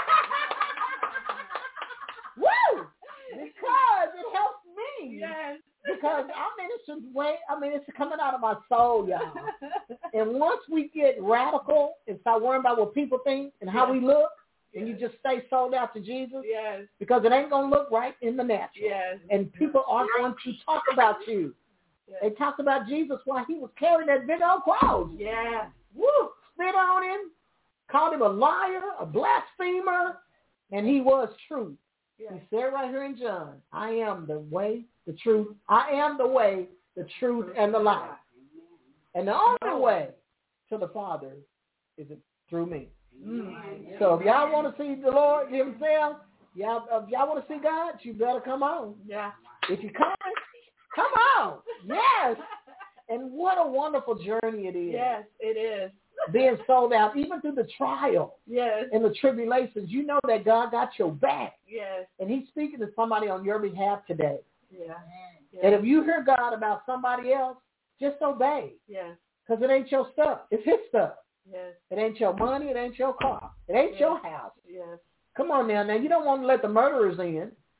Woo! Because it helps me. Yes. Because I'm in this way, I mean, it's coming out of my soul, y'all. And once we get radical and start worrying about what people think and how yes. we look, and yes. you just stay sold out to Jesus, yes. because it ain't going to look right in the natural. Yes. And people are going to talk about you. Yes. They talked about Jesus while he was carrying that big old cross. Yeah. Woo! Spit on him, called him a liar, a blasphemer, and he was true. Yes. He said right here in John, I am the way, the truth. I am the way, the truth, and the life. And the only way to the Father is through me. Mm. So if y'all want to see the Lord himself, y'all, if y'all want to see God, you better come on. Yeah. If you come, come on. Yes. And what a wonderful journey it is. Yes, it is. Being sold out, even through the trial. Yes. And the tribulations, you know that God got your back. Yes. And he's speaking to somebody on your behalf today. Yeah. Yes. And if you hear God about somebody else, just obey. Yes. Because it ain't your stuff. It's his stuff. Yes. It ain't your money. It ain't your car. It ain't yes. your house. Yes. Come on now. Now, you don't want to let the murderers in.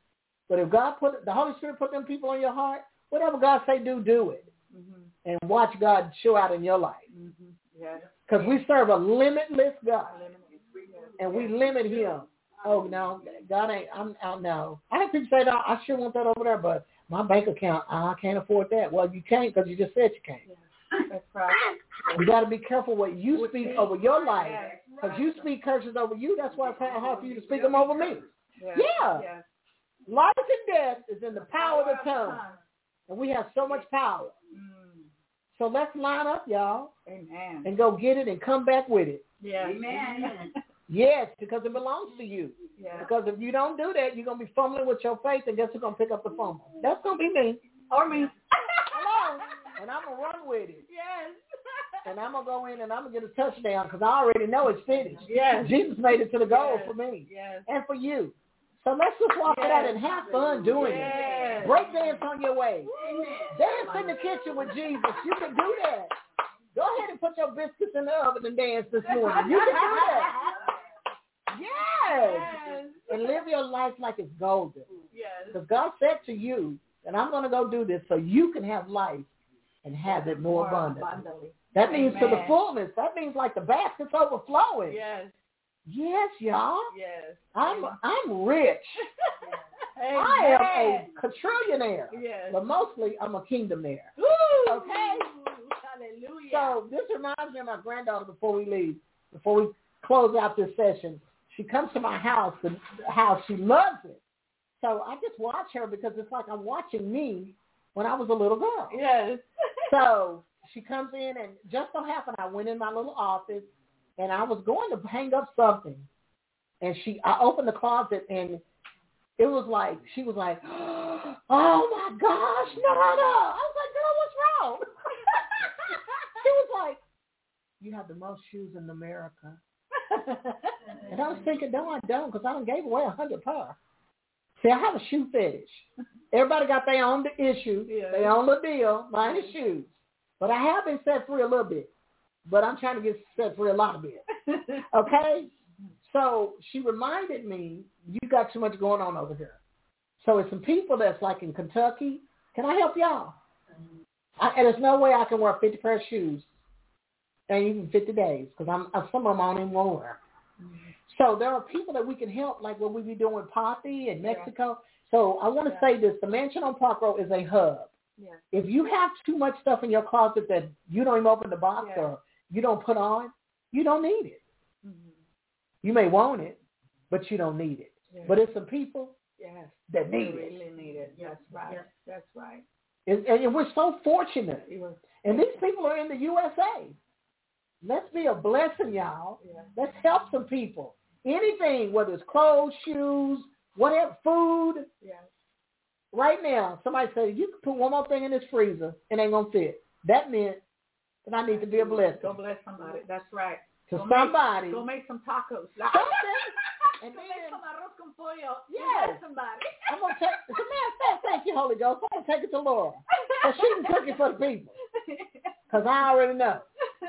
But if God put, the Holy Spirit put them people on your heart, whatever God say do, do it. Mm-hmm. And watch God show out in your life. Mm-hmm. Yes. Because we serve a limitless God. And we limit him. Oh, no, God ain't, I'm out now. I have people say, no, I sure want that over there, but my bank account, I can't afford that. Well, you can't because you just said you can't. Yeah. That's right. You got to be careful what you speak over your life. Because you speak curses over you, that's why it's hard for you to speak them over me. Yeah. yeah. yeah. Life and death is in the power of the tongue. And we have so much power. Mm. So let's line up, y'all. Amen. And go get it and come back with it. Yeah. Amen. Yes, because it belongs to you. Yeah. Because if you don't do that, you're going to be fumbling with your faith, and guess who's going to pick up the fumble? That's going to be me. Or me. Hello. And I'm going to run with it. Yes. And I'm going to go in and I'm going to get a touchdown because I already know it's finished. Yes. Jesus made it to the goal yes. for me. Yes. And for you. So let's just walk yes. it out and have fun doing yes. it. Break dance on your way. Amen. Dance in the kitchen with Jesus. You can do that. Go ahead and put your biscuits in the oven and dance this morning. You can do that. Yes. yes. And live your life like it's golden. Yes. Because God said to you that I'm going to go do this so you can have life and have it more, more abundantly. abundantly. That means Amen. To the fullness. That means like the basket's overflowing. Yes. Yes, y'all. Yes. I'm I'm rich. Yes. I am a quadrillionaire. Yes. But mostly I'm a kingdomaire. Woo! Okay? Hallelujah. So this reminds me of my granddaughter before we leave, before we close out this session. She comes to my house, the house. She loves it. So I just watch her because it's like I'm watching me when I was a little girl. Yes. So she comes in and just so happened I went in my little office and I was going to hang up something. And she, I opened the closet and it was like, she was like, oh my gosh, Nana. I was like, girl, what's wrong? She was like, you have the most shoes in America. And I was thinking, no, I don't, because I done gave away a hundred pair. See, I have a shoe fetish. Everybody got their own issue, yeah. their own little deal. Mine is shoes. But I have been set free a little bit. But I'm trying to get set free a lot of bit. Okay? So she reminded me, you got too much going on over here. So it's some people that's like in Kentucky. Can I help y'all? I, and there's no way I can wear fifty pair of shoes and even fifty days because I'm, I'm some of them I don't even want to wear. Mm-hmm. So there are people that we can help, like what we be doing with Poppy in Mexico. Yeah. So I want to yeah. say this. The Mansion on Park Road is a hub. Yeah. If you have too much stuff in your closet that you don't even open the box yeah. or you don't put on, you don't need it. Mm-hmm. You may want it, but you don't need it. Yeah. But it's some people yes. that need really it. really need it. That's right. Yes. That's right. And, and we're so fortunate. Was, and these people are in the U S A. Let's be a blessing, y'all. Yeah. Let's help some people. Anything, whether it's clothes, shoes, whatever, food. Yes. Right now, somebody said, you can put one more thing in this freezer, it ain't going to fit. That meant that I need to be a blessing. Go bless somebody. That's right. To go somebody. Make, go make some tacos. Something. And go then, make some arroz con pollo. Yes. Somebody. I'm going to take, as a matter of fact, thank you, Holy Ghost. I'm going to take it to Laura. So she can cook it for the people. Because I already know.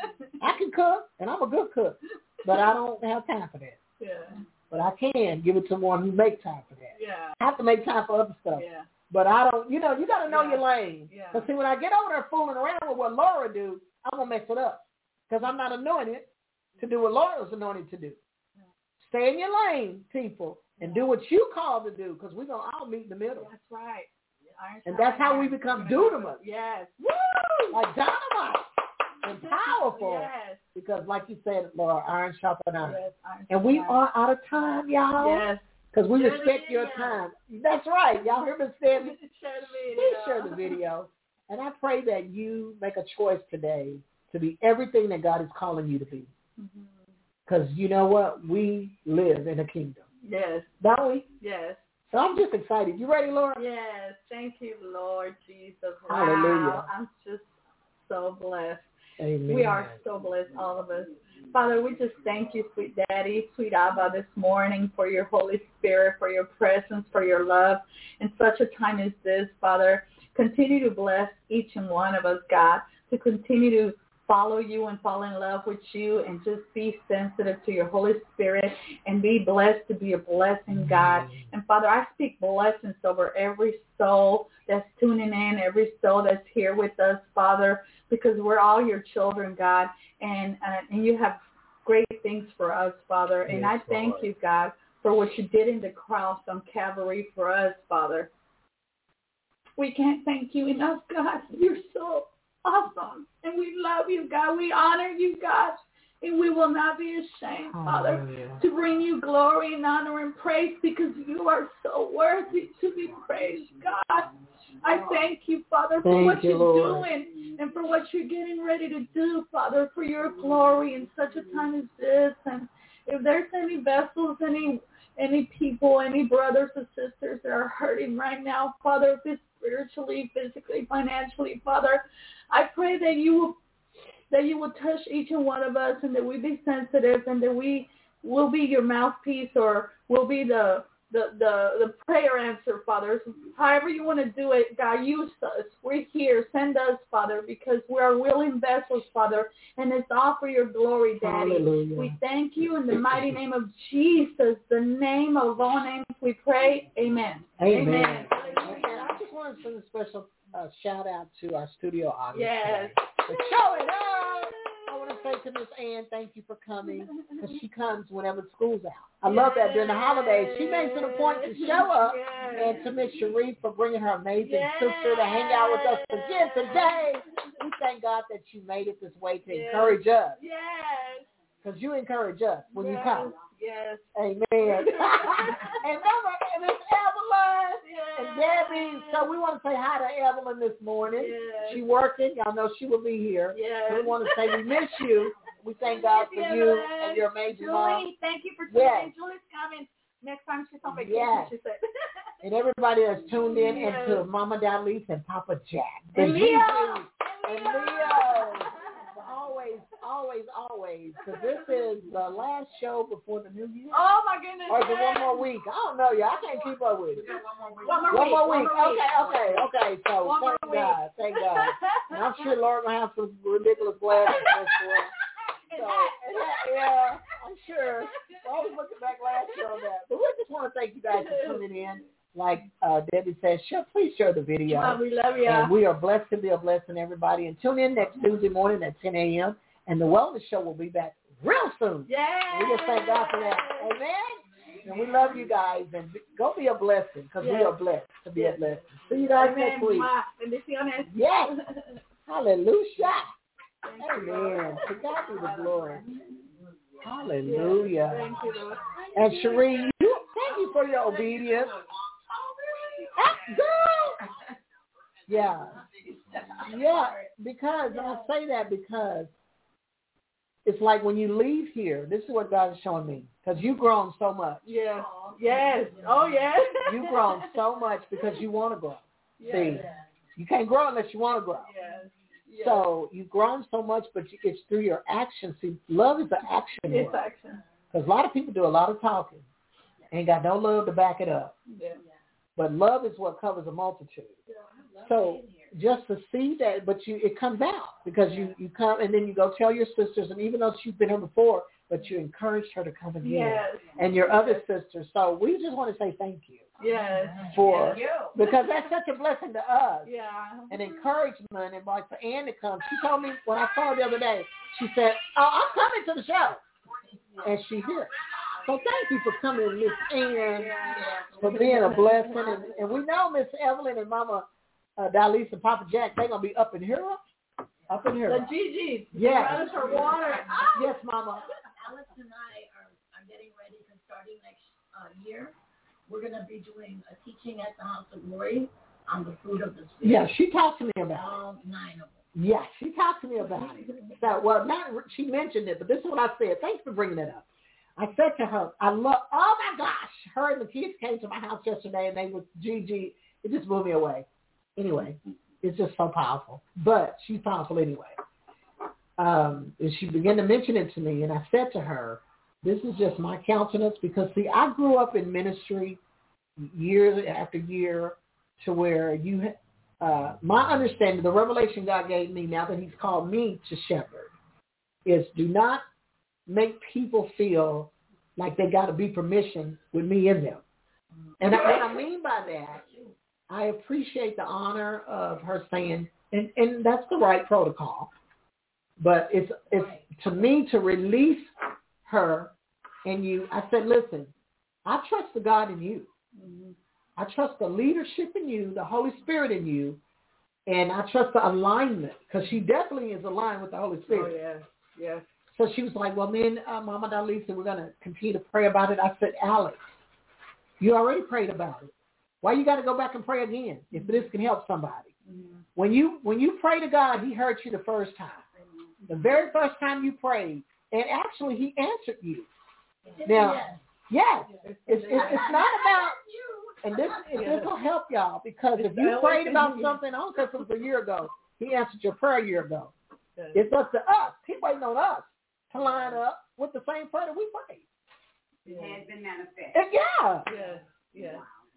I can cook, and I'm a good cook. But I don't have time for that. Yeah. But I can give it to one who makes time for that. Yeah. I have to make time for other stuff. Yeah. But I don't, you know, you got to know yeah. your lane. Yeah. Because see, when I get over there fooling around with what Laura do, I'm going to mess it up. Because I'm not anointed to do what Laura's anointed to do. Yeah. Stay in your lane, people, and do what you called to do, because we're going to all meet in the middle. That's right. Iron and that's how we become dunamis. Yes. Woo! Like dynamite. And powerful. Yes. Because like you said, Laura, iron sharpen iron. Yes, iron and we iron. are out of time, y'all. Yes. Because we share respect your time. That's right. Y'all hear me saying? Share the video. Please share the video. And I pray that you make a choice today to be everything that God is calling you to be. Because mm-hmm. you know what? We live in a kingdom. Yes. Don't we? Yes. So I'm just excited. You ready, Laura? Yes. Thank you, Lord Jesus. Hallelujah. Wow. I'm just so blessed. Amen. We are so blessed, all of us. Father, we just thank you, sweet Daddy, sweet Abba, this morning for your Holy Spirit, for your presence, for your love. In such a time as this, Father, continue to bless each and one of us, God, to continue to follow you and fall in love with you and just be sensitive to your Holy Spirit and be blessed to be a blessing, God. And Father, I speak blessings over every soul that's tuning in, every soul that's here with us, Father, because we're all your children, God, and uh, and you have great things for us, Father. And yes, I thank Lord. you, God, for what you did in the cross on Calvary for us, Father. We can't thank you enough, God. You're so awesome. And we love you, God. We honor you, God. And we will not be ashamed, Father, Hallelujah. to bring you glory and honor and praise because you are so worthy to be praised, God. I thank you, Father, for thank what you, you're Lord. doing and for what you're getting ready to do, Father, for your glory in such a time as this. And if there's any vessels, any any people, any brothers or sisters that are hurting right now, Father, if it's spiritually, physically, financially, Father, I pray that you will that you will touch each and one of us and that we be sensitive and that we will be your mouthpiece or will be the the, the, the prayer answer, Father. So however you want to do it, God, use us. We're here. Send us, Father, because we are willing vessels, Father, and it's all for your glory, Daddy. Hallelujah. We thank you in the mighty name of Jesus, the name of all names we pray. Amen. Amen. Amen. Amen. I just want to send a special uh, shout out to our studio audience. Yes. For showing up. I want to say to Miss Ann, thank you for coming, because she comes whenever school's out. I yes. love that during the holidays. She makes it a point to show up, yes. and to Miss Sharif for bringing her amazing yes. sister to hang out with us again today. We thank God that you made it this way to yes. encourage us. Yes. Because you encourage us when yes. you come. Yes. Amen. And remember, and Miss Evelyn yes. and Debbie. So we want to say hi to Evelyn this morning. Yes. She's working. Y'all know she will be here. Yes. We want to say we miss you. We thank God for yes. you and your amazing Julie, mom. thank you for tuning yes. in. Julie's coming next time she's on vacation, yes. she said. And everybody that's tuned in, yes. and to Mama Dalise and Papa Jack. And Leo. And Leo. Always, always, always. Because this is the last show before the new year. Oh, my goodness. Or is it one more week? I don't know, y'all. I can't keep up with it. One more one week. More week. One more week. Okay, okay, okay. So one thank God. Week. Thank God. And I'm sure Lord will have some ridiculous glasses for us. So, yeah, I'm sure. I was looking back last year on that. But we just want to thank you guys for tuning in. Like uh, Debbie said, sure, please share the video. Oh, we love you. And we are blessed to be a blessing, everybody. And tune in next Tuesday morning at ten a.m. And the Wellness Show will be back real soon. Yeah. We just thank God for that. Amen. And we love you guys. And go be a blessing, because yes. we are blessed to be yes. a blessing. See you guys Amen. next week. Bendiciones. Yes. Hallelujah. Amen. To God be the glory. Hallelujah. Thank you, Lord. And Cherie, you, thank you for your obedience. Yeah. Yeah, because, and I say that because it's like when you leave here, this is what God is showing me, because you've grown so much. Yes. Yes. Oh, yes. You've grown so much because you want to grow. Yes. See, you can't grow unless you want to grow. Yes. Yes. So you've grown so much, but it's through your actions. See, love is an action word. It's action. Because a lot of people do a lot of talking and got no love to back it up. Yeah. But love is what covers a multitude. So just to see that, but you it comes out because you, you come and then you go tell your sisters, and even though she's been here before, but you encouraged her to come again. Yes. And your other sisters. So we just want to say thank you. Yes. For, you. Because that's such a blessing to us. Yeah. An encouragement, and like for Ann to come. She told me when I saw her the other day, she said, oh, I'm coming to the show. And she's here. So thank you for coming, Miss Ann, for being a blessing. And, and we know Miss Evelyn and Mama uh, Dalise and Papa Jack, they're going to be up in here. Up in here. The Gigi's. Yes. For water. Yes, Mama. Alex and I are, are getting ready because starting next uh, year, we're going to be doing a teaching at the House of Glory on the fruit of the Spirit. Yeah, she talked to me about it. All nine of them. Yeah, she talked to me about it. So, well, not she mentioned it, but this is what I said. Thanks for bringing it up. I said to her, I love, oh my gosh, her and the kids came to my house yesterday and they were Gigi. It just blew me away. Anyway, it's just so powerful. But she's powerful anyway. Um, and she began to mention it to me, and I said to her, this is just my countenance because, see, I grew up in ministry year after year to where you, uh, my understanding, the revelation God gave me now that he's called me to shepherd is do not make people feel like they got to be permission with me in them. And I, what I mean by that, I appreciate the honor of her saying, and, and that's the right protocol, but it's, it's to me to release her and you. I said, listen, I trust the God in you. Mm-hmm. I trust the leadership in you, the Holy Spirit in you, and I trust the alignment because she definitely is aligned with the Holy Spirit. Oh, yes, yes. So she was like, well, me and uh, Mama Dalisa, we're going to continue to pray about it. I said, Alex, you already prayed about it. Why you got to go back and pray again if this can help somebody? Mm-hmm. When you when you pray to God, he heard you the first time. Mm-hmm. The very first time you prayed, and actually he answered you. Now, yes, it's, it's, it's not about, and this, this will help y'all because if you prayed about something, I don't care if it was a year ago, he answered your prayer a year ago. It's up to us. He's waiting on us to line up with the same prayer that we prayed. It has been manifested. And yeah. Yes, yes.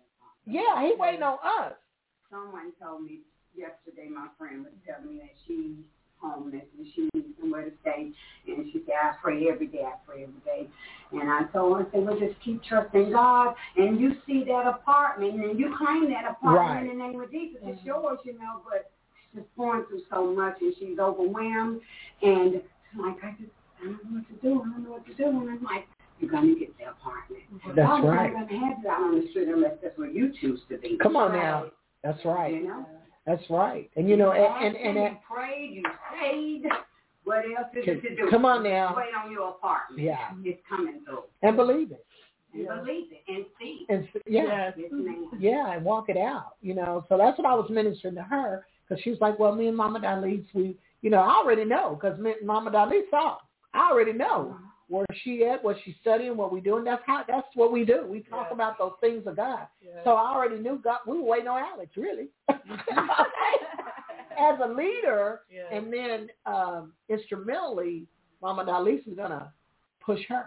Yeah, he's waiting on us. Someone told me yesterday, my friend was telling me that she's homeless and she needs somewhere to stay. And she said, I pray every day, I pray every day. And I told her, I said, well, just keep trusting God. And you see that apartment and you claim that apartment right. in the name of Jesus. It's mm-hmm. yours, you know, but she's just going through so much and she's overwhelmed. And like, I just, I don't know what to do. I don't know what to do. And I'm like, you're going to get the apartment. That's I'm right. not going to have you out on the street unless that's where you choose to be. Come on now. That's right. You know? That's right. And, you know, and... and, and, and you prayed, you prayed. What else is it to do? Come on now. Wait on your apartment. Yeah. It's coming through. And believe it. And yeah. believe it. And see. And yeah. Yes, yeah, and walk it out, you know. So that's what I was ministering to her because she was like, well, me and Mama Dalise, we, you know, I already know because me and Mama Dalise saw. I already know. Where she at, what she's studying, what we doing. That's how. That's what we do. We talk yeah. about those things of God. Yeah. So I already knew God. We were waiting on Alex, really, as a leader, yeah. and then um, instrumentally, Mama Dalisa is gonna push her,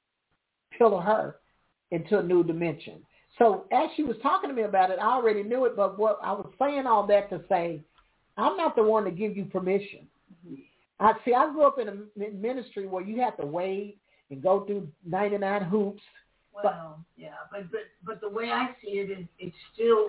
pillar her into a new dimension. So as she was talking to me about it, I already knew it. But what I was saying all that to say, I'm not the one to give you permission. Mm-hmm. I see. I grew up in a ministry where you have to wait and go through ninety-nine hoops. Well, but, yeah, but, but but the way I see it is, it's still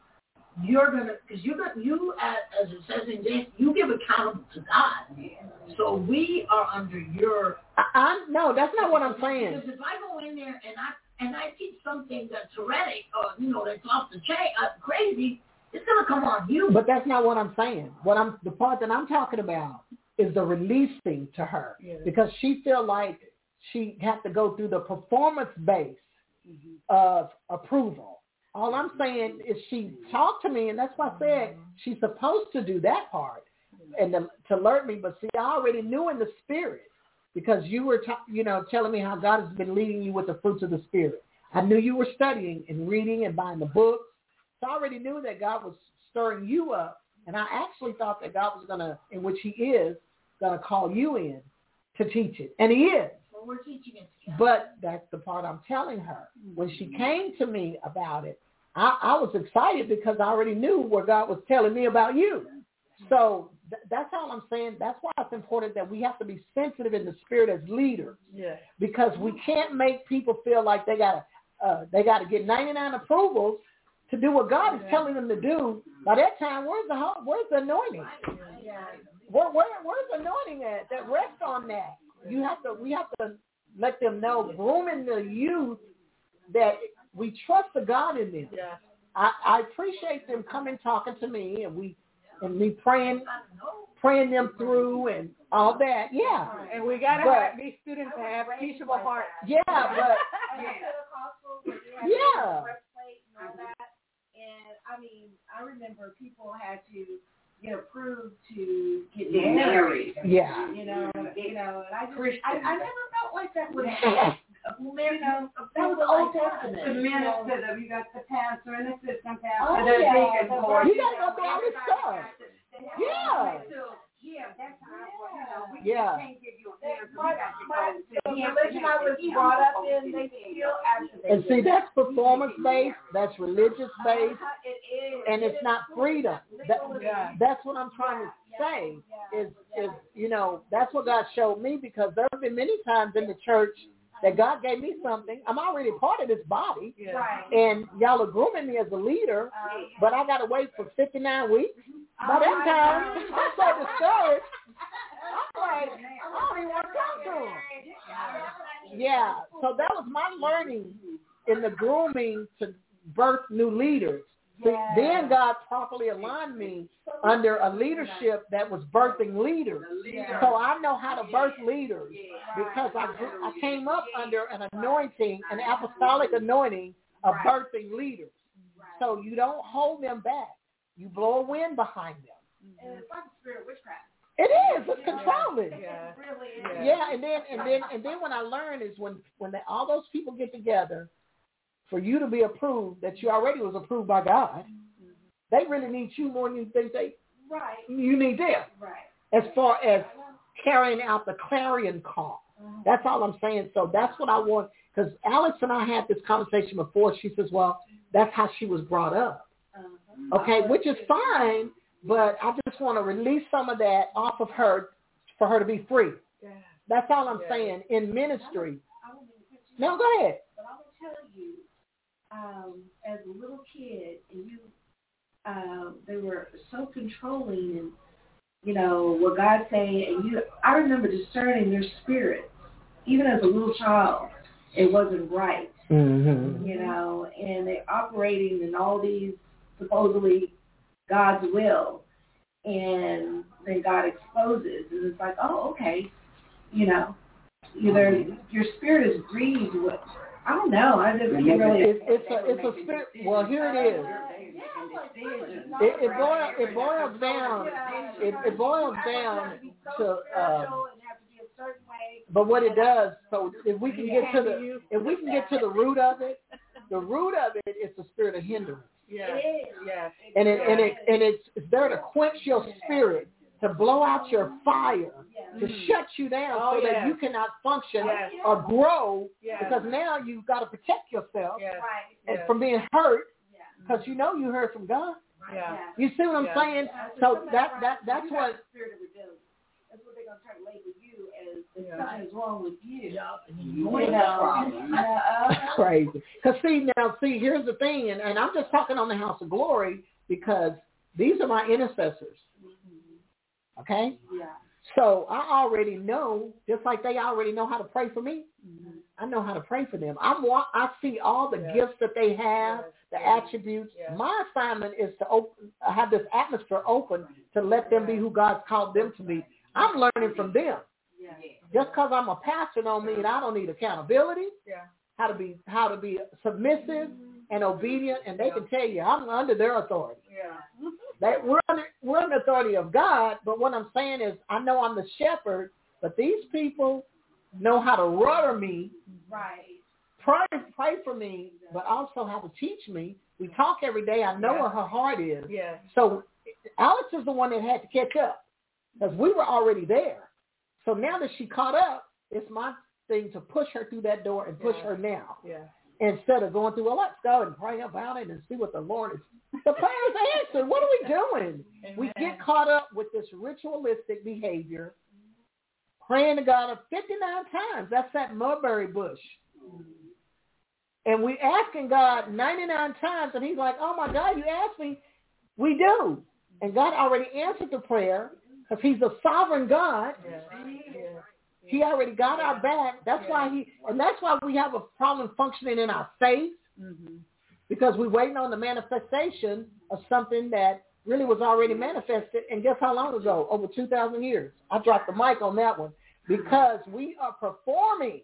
you're gonna because you got you as, as it says in James, you give accountable to God. Yeah. So we are under your. I, I no, that's not what I'm saying. Because if I go in there and I and I teach something that's heretic or you know that's off the chain, uh, crazy, it's gonna come on you. But that's not what I'm saying. What I'm the part that I'm talking about is the releasing to her yeah. because she feel like she had to go through the performance base mm-hmm. of approval. All I'm saying is she talked to me, and that's why I said she's supposed to do that part and to, to alert me. But see, I already knew in the spirit because you were, ta- you know, telling me how God has been leading you with the fruits of the spirit. I knew you were studying and reading and buying the books. So I already knew that God was stirring you up. And I actually thought that God was going to, in which he is, going to call you in to teach it. And he is. Well, we're teaching it together. But that's the part I'm telling her. When she came to me about it, I, I was excited because I already knew what God was telling me about you. So th- that's all I'm saying. That's why it's important that we have to be sensitive in the spirit as leaders. Yeah. Because we can't make people feel like they got to uh, they got to get ninety-nine approvals to do what God is telling them to do. By that time, where's the where's the anointing? Where, where where's the anointing at? That rest on that. You have to. We have to let them know, grooming the youth, that we trust the God in them. Yeah. I, I appreciate them coming talking to me, and we and me praying praying them through and all that. Yeah. And we gotta but, have these students to have teachable hearts. Yeah, but yeah. And I mean, I remember people had to get approved to get married. Yeah. You know, you know, and I just, I, I never felt like that would happen. You know, that was the Old Testament. The minister, the, you got the pastor and the assistant pastor, oh, the yeah. deacon board. You gotta go through all this stuff. Yeah. Yeah, that's how, you know, we yeah. can't give you a answer. We got to go to the him. religion I was brought up in, they feel actually. And see, that's performance based. That's religious based. It is. and it's not freedom. That, Yeah. that's what I'm trying to say. Is is you know that's what God showed me, because there have been many times in the church that God gave me something. I'm already part of this body, Yeah. Right. and y'all are grooming me as a leader, but I got to wait for fifty-nine weeks. By that time, I'm so discouraged. I'm like, I don't even want to talk to him. Yeah, so that was my learning in the grooming to birth new leaders. See, then God properly aligned me under a leadership that was birthing leaders. So I know how to birth leaders because I grew, I came up under an anointing, an apostolic anointing of birthing leaders. So you don't hold them back. You blow a wind behind them. And it's like a spirit of witchcraft. It is. It's controlling. Yeah. It really is. Yeah. Yeah, and then and then and then when I learned is when when they, all those people get together for you to be approved, that you already was approved by God. They really need you more than you think they Right. you need them. Right. As far as carrying out the clarion call. That's all I'm saying. So that's what I want. Because Alex and I had this conversation before. She says, well, that's how she was brought up. Okay, which is fine, but I just want to release some of that off of her for her to be free. That's all I'm saying in ministry. No, go ahead. But I will tell you, um, as a little kid, and you, um, they were so controlling, and you know what God say, and you. I remember discerning their spirits, even as a little child. It wasn't right, Mm-hmm. you know, and they're operating in all these supposedly God's will, and then God exposes, and it's like, oh, okay, you know, either your spirit is grieved with. I don't know. I just can't really. It's, it's a it's a spirit. Well, here it is. It, it boils it boils down. It, it boils down to. Um, but what it does, so if we can get to the if we can get to the root of it, the root of it is the spirit of hindrance. Yes. Yes. And it and it and it's, it's there to quench your spirit, to blow out your fire, to shut you down Oh, so yes. that you cannot function Yes. or grow. Yes. Because now you've got to protect yourself Yes. and Yes. from being hurt, because you know you heard from God. Yeah. You see what I'm Yeah. saying? So that that that's what. Spirit of rebellion. That's what they're gonna try to label you as. Yeah. Something is wrong with you. Yeah. You know. That's crazy. Because see, now, see, here's the thing, and, and I'm just talking on the House of Glory because these are my intercessors. Okay? Yeah. So I already know, just like they already know how to pray for me, Mm-hmm. I know how to pray for them. I'm I see all the Yes. gifts that they have, Yes. the Yes. attributes. Yes. My assignment is to open, have this atmosphere open to let them be who God's called them to be. I'm learning from them. Yeah. Just because I'm a pastor don't mean I don't need accountability. Yeah. How to be how to be submissive and obedient, and they can tell you I'm under their authority. Yeah. That we're under we're under the authority of God, but what I'm saying is I know I'm the shepherd, but these people know how to rudder me, Right. pray pray for me, but also how to teach me. We talk every day. I know Yeah. what her heart is. Yes. So Alex is the one that had to catch up because we were already there. So now that she caught up, it's my thing to push her through that door and push Yeah. her now. Yeah. Instead of going through, well, let's go and pray about it and see what the Lord is. The prayer is answered. What are we doing? Amen. We get caught up with this ritualistic behavior, praying to God fifty-nine times. That's that mulberry bush. And we asking God ninety-nine times, and he's like, oh, my God, you asked me. We do. And God already answered the prayer because he's a sovereign God. Yes. Yes. He already got our back. That's why he, and that's why we have a problem functioning in our faith, Mm-hmm. because we're waiting on the manifestation of something that really was already manifested. And guess how long ago? Over two thousand years. I dropped the mic on that one because we are performing,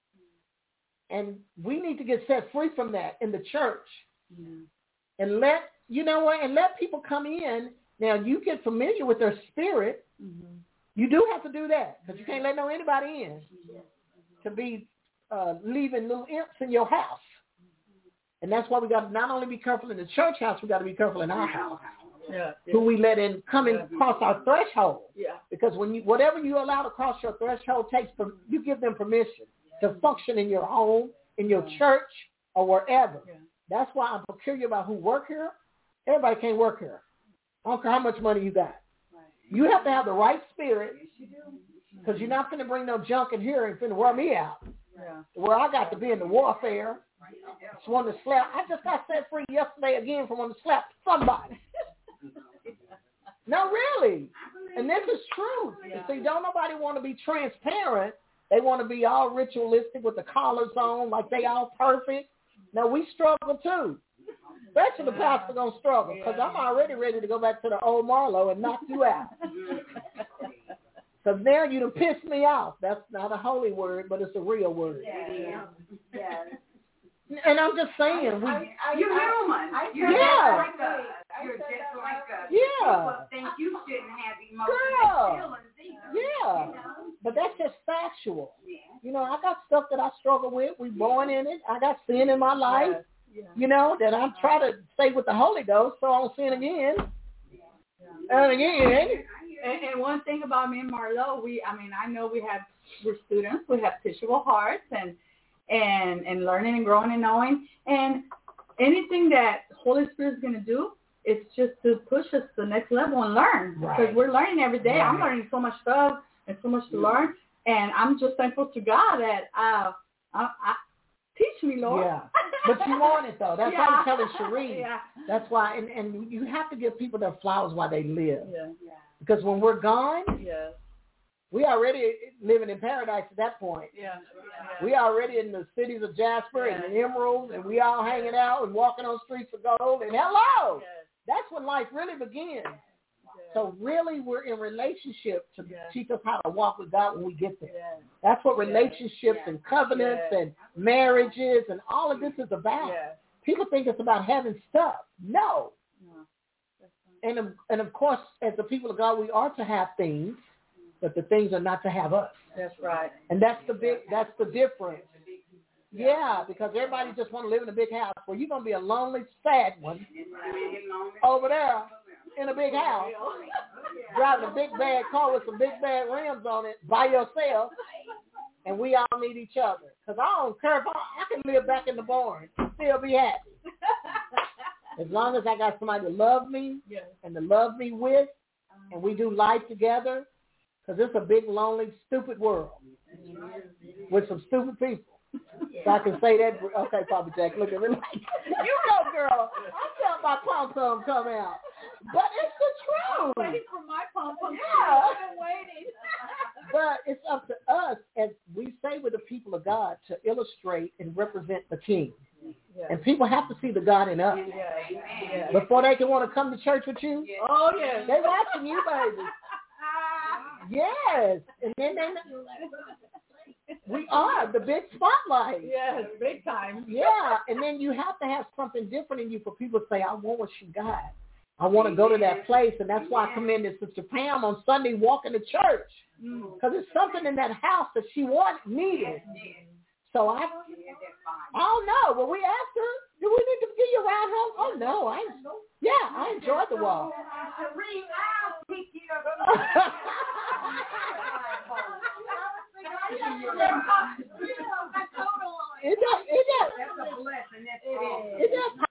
and we need to get set free from that in the church, Mm-hmm. and let you know what, and let people come in. Now you get familiar with their spirit. Mm-hmm. You do have to do that, but you can't let no anybody in to be uh, leaving little imps in your house. And that's why we got to not only be careful in the church house, we got to be careful in our house. Yeah. Who we let in come in across our threshold. Yeah. Because when you whatever you allow to cross your threshold takes, you give them permission to function in your home, in your church, or wherever. Yeah. That's why I'm peculiar about who work here Everybody can't work here. I don't care how much money you got. You have to have the right spirit, because you're not going to bring no junk in here and finna wear me out. Yeah. Where I got to be in the warfare. It's one that slapped. I just got set free yesterday again from one that slapped somebody. No, really. And this is true. Yeah. See, don't nobody want to be transparent. They want to be all ritualistic with the collars on, like they all perfect. No, we struggle too. Especially the pastor going to struggle, because I'm already ready to go back to the old Marlo and knock you out. Because now you done pissed me off. That's not a holy word, but it's a real word. Yeah. Yeah. And I'm just saying. We, I, I, you're human. I, you're yeah. just like us. You're just like us. Yeah. People think you shouldn't have emotions Girl. and feelings either. Yeah. You know? But that's just factual. Yeah. You know, I got stuff that I struggle with. We born in it. I got sin in my life. Yes. Yeah. You know, that I try to stay with the Holy Ghost so I don't sin again. Yeah. And again. And, and one thing about me and Marlo, we, I mean, I know we have, we're students, we have teachable hearts and, and, and learning and growing and knowing. And anything that Holy Spirit is going to do, it's just to push us to the next level and learn. Right. Because we're learning every day. Right. I'm learning so much stuff and so much to learn. And I'm just thankful to God that uh, I, I teach me, Lord. Yeah. But you want it, though. That's yeah. why I'm telling Cherie. Yeah. That's why. And, and you have to give people their flowers while they live. Yeah. Because when we're gone, Yeah. we already living in paradise at that point. Yeah. We already in the cities of Jasper Yeah. and the Emeralds, and we all hanging out and walking on streets of gold. And hello, Yes. that's when life really begins. So really, we're in relationship to Yeah. teach us how to walk with God when we get there. Yeah. That's what relationships and covenants Yeah. and marriages and all of this is about. Yeah. People think it's about having stuff. No. No. And of, and of course, as the people of God, we are to have things, but the things are not to have us. That's right. And that's the big, that's the difference. Yeah, because everybody just want to live in a big house. Well, you're going to be a lonely, sad one over there in a big house, driving a big bad car with some big bad rims on it by yourself, and we all need each other. Because I don't care if I, I can live back in the barn and still be happy. As long as I got somebody to love me Yes. and to love me with, and we do life together, because it's a big, lonely, stupid world with some stupid people. So I can say that. Okay, Papa Jack, look at me like, you go, girl. I felt my pom-pom come out. But it's the truth. I'm waiting for my pom-pom. Yeah. I've been waiting. But it's up to us, as we say with the people of God, to illustrate and represent the King. Yeah. And people have to see the God in us. Yeah. Yeah. Before they can want to come to church with you, Oh, yes. they watching you, baby. Yes. And then they we are the big spotlight. Yes, big time. Yeah. And then you have to have something different in you for people to say, I want what she got. I want to go to that place. And that's why I commended Sister Pam on Sunday walking to church. Because there's something in that house that she wanted, needed. So I, I don't know. Well, we asked her, do we need to give you a ride home? Oh, no. I, yeah, I enjoyed the walk. It does, it does, it does